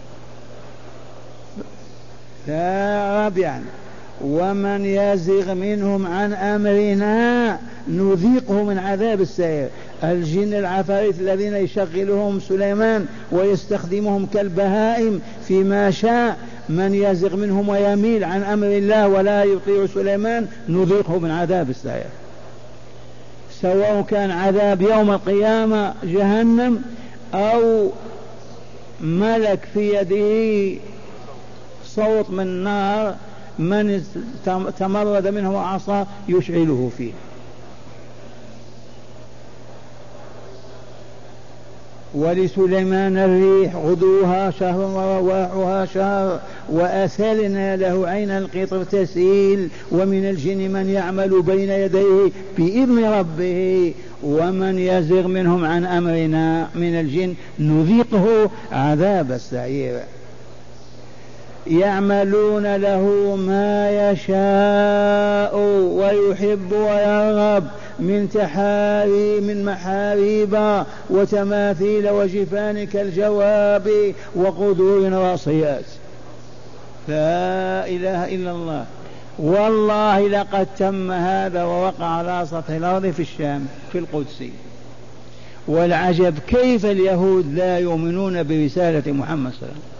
رابعا ومن يزغ منهم عن أمرنا نذيقه من عذاب السعير. الجن العفاريت الذين يشغلهم سليمان ويستخدمهم كالبهائم فيما شاء، من يزغ منهم ويميل عن أمر الله ولا يطيع سليمان نذيقه من عذاب السعير، سواء كان عذاب يوم القيامة جهنم أو ملك في يده صوت من نار من تمرد منه وعصى يشعله فيه. ولسليمان الريح غدوها شهر ورواحها شهر وأسلنا له عين القطر تسيل ومن الجن من يعمل بين يديه بإذن ربه ومن يزغ منهم عن أمرنا من الجن نذيقه عذاب السعير يعملون له ما يشاء ويحب ويرغب من تحاري من محاريب وتماثيل وجفان كالجواب وقدور راسيات. لا إله إلا الله. والله لقد تم هذا ووقع على سطح الأرض في الشام في القدس. والعجب كيف اليهود لا يؤمنون برسالة محمد صلى الله عليه وسلم.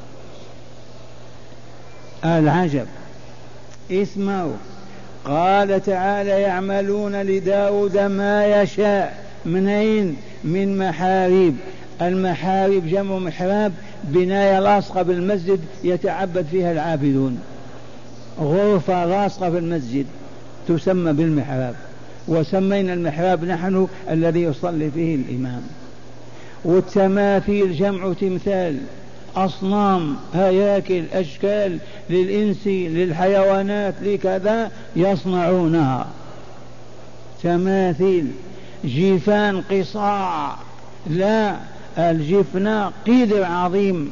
العجب. اسمعوا قال تعالى يعملون لداود ما يشاء منين من محاريب. المحاريب جمع محراب بناية لاصقة بالمسجد يتعبد فيها العابدون. غرفة لاصقة في المسجد تسمى بالمحراب وسمينا المحراب نحن الذي يصلي فيه الإمام. والتماثيل جمع تمثال أصنام هياكل أشكال للإنس للحيوانات لكذا يصنعونها تماثيل. جفان قصاع لا الجفن قدر عظيم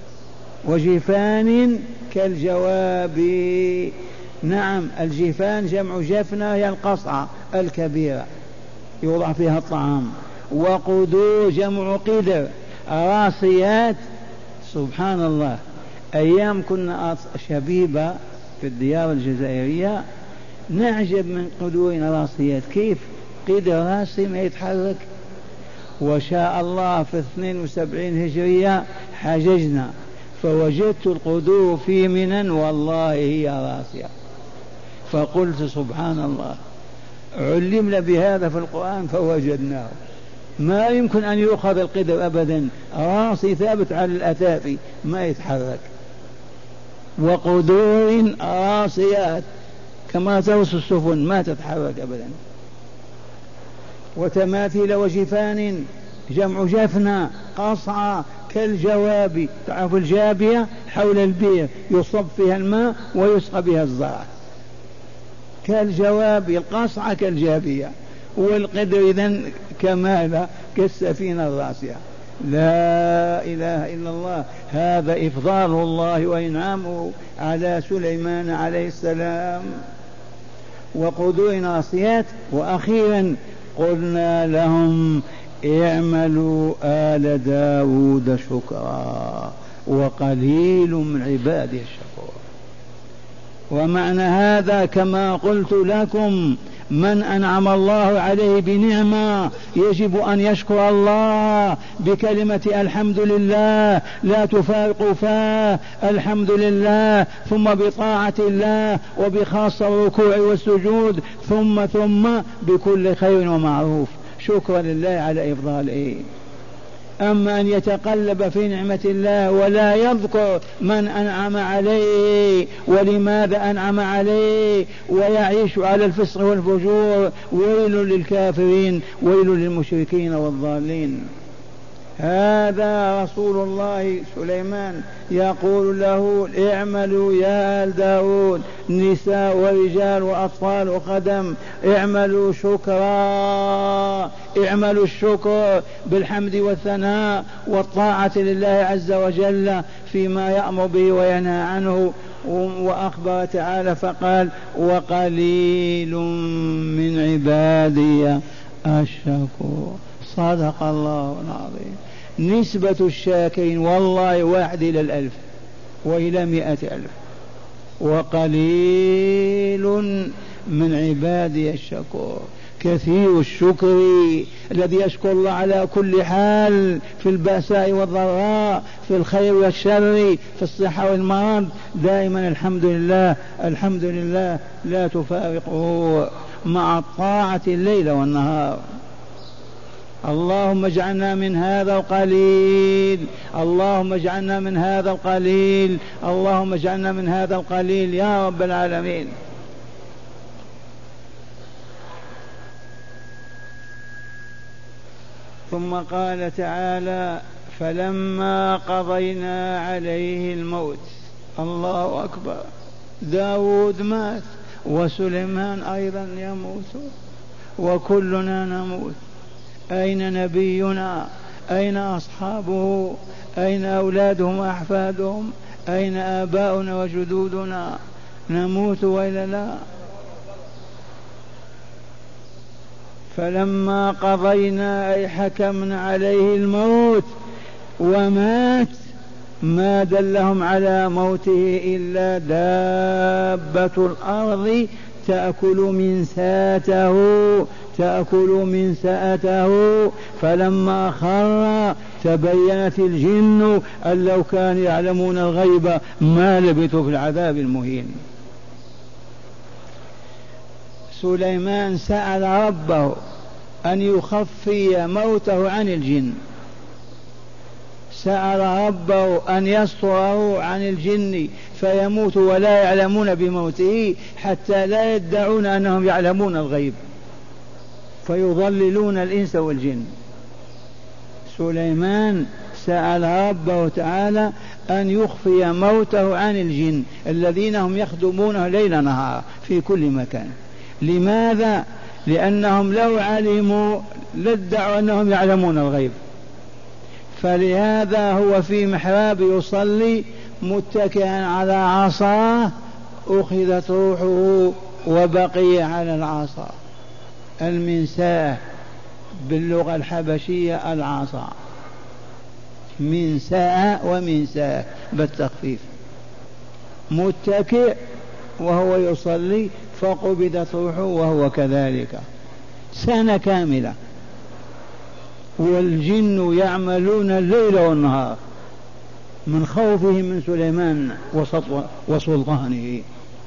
وجفان كالجواب. نعم الجفان جمع جفنة هي القصعة الكبيرة يوضع فيها الطعام. وقدور جمع قدر راسيات. سبحان الله. أيام كنا شبيبة في الديار الجزائرية نعجب من قدور راسيات كيف قدر راسي ما يتحرك. وشاء الله في اثنين وسبعين هجرية حججنا فوجدت القدور في منى والله هي راسية فقلت سبحان الله علمنا بهذا في القرآن فوجدناه. ما يمكن أن يؤخذ القدر أبدا راسي ثابت على الأثافي ما يتحرك. وقدور راسيات كما ترس السفن ما تتحرك أبدا. وتماثيل وجفان جمع جفنة قصعة كالجواب. تعرف الجابية حول البئر يصب فيها الماء ويسقى بها الزرع. كالجواب القصعة كالجابية. والقدر إذن كماذا كالسفينة الراسية. لا إله إلا الله. هذا إفضال الله وإنعامه على سليمان عليه السلام. وقدور راسيات. وأخيرا قلنا لهم اعملوا آل داود شكرا وقليل من عبادي الشكور. ومعنى هذا كما قلت لكم من أنعم الله عليه بنعمة يجب أن يشكر الله بكلمة الحمد لله لا تفارق فاه الحمد لله ثم بطاعة الله وبخاصة الركوع والسجود ثم ثم بكل خير ومعروف شكرا لله على إفضاله. أما أن يتقلب في نعمة الله ولا يذكر من أنعم عليه ولماذا أنعم عليه ويعيش على الفسق والفجور ويل للكافرين ويل للمشركين والضالين. هذا رسول الله سليمان يقول له اعملوا يا آل داود نساء ورجال وأطفال وخدم اعملوا شكرا. اعملوا الشكر بالحمد والثناء والطاعة لله عز وجل فيما يأمر به وينهى عنه. وأخبر تعالى فقال وقليل من عبادي الشكور. صدق الله العظيم. نسبة الشاكرين والله واحد إلى الألف وإلى مئة ألف. وقليل من عبادي الشكور. كثير الشكر الذي يشكر الله على كل حال في البأساء والضراء في الخير والشر في الصحة والمرض دائما الحمد لله الحمد لله لا تفارقه مع الطاعة الليل والنهار. اللهم اجعلنا من هذا القليل اللهم اجعلنا من هذا القليل اللهم اجعلنا من هذا القليل يا رب العالمين. ثم قال تعالى فلما قضينا عليه الموت. الله أكبر، داود مات وسليمان أيضا يموت وكلنا نموت. أين نبينا؟ أين أصحابه؟ أين أولادهم وأحفادهم؟ أين آباؤنا وجدودنا؟ نموت وإلا لا؟ فلما قضينا أي حكمنا عليه الموت ومات ما دلهم على موته إلا دابة الأرض تأكل من ساته تأكل من سأته. فلما خر تبينت الجن أن لو كانوا يعلمون الغيب ما لبثوا في العذاب المهين. سليمان سأل ربه أن يخفي موته عن الجن، سأل ربه أن يستره عن الجن فيموت ولا يعلمون بموته حتى لا يدعون أنهم يعلمون الغيب فيضللون الإنس والجن. سليمان سأل ربه تعالى أن يخفي موته عن الجن الذين هم يخدمونه ليل نهار في كل مكان. لماذا؟ لأنهم لو علموا لادعوا أنهم يعلمون الغيب. فلهذا هو في محراب يصلي متكئا على عصاه أخذت روحه وبقي على العصا. المنساه باللغة الحبشية العصا، منساء ومنساه بالتخفيف. متكئ وهو يصلي فقبضت روحه وهو كذلك سنة كاملة، والجن يعملون الليل والنهار من خوفهم من سليمان وسلطانه،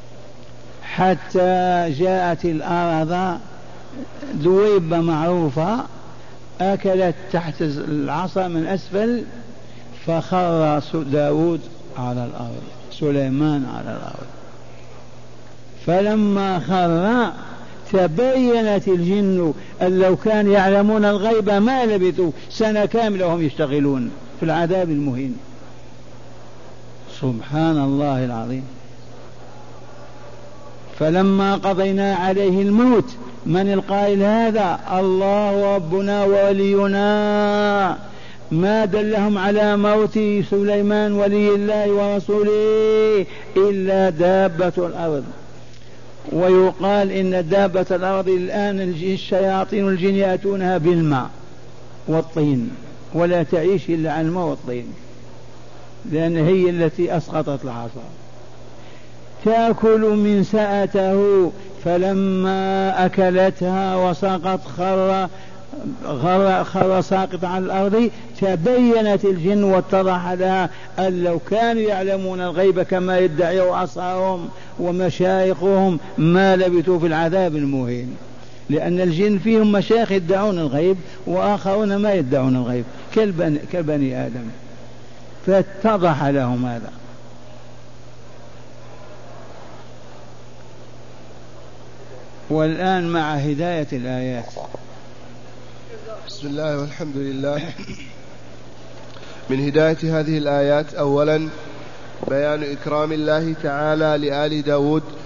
حتى جاءت الأرض دويبة معروفة أكلت تحت العصا من أسفل فخر داود على الأرض، سليمان على الأرض. فلما خر تبينت الجن أن لو كان يعلمون الغيب ما لبثوا سنة كاملة وهم يشتغلون في العذاب المهين. سبحان الله العظيم. فلما قضينا عليه الموت، من القائل هذا؟ الله ربنا وولينا. ما دلهم على موت سليمان ولي الله ورسوله إلا دابة الأرض. ويقال إن دابة الأرض الآن الشياطين والجن يأتونها بالماء والطين ولا تعيش إلا عن الماء والطين، لأن هي التي أسقطت العصا. تأكل من سأته فلما أكلتها وسقط خر خر, خر ساقط على الأرض تبينت الجن واتضح لها أن لو كانوا يعلمون الغيب كما يدعي أصحابهم ومشايخهم ما لبثوا في العذاب المهين. لأن الجن فيهم مشايخ يدعون الغيب وآخرون ما يدعون الغيب كالبني, كالبني آدم، فاتضح لهم هذا. والآن مع هداية الآيات. بسم الله والحمد لله. من هداية هذه الآيات أولا بيان إكرام الله تعالى لآل داود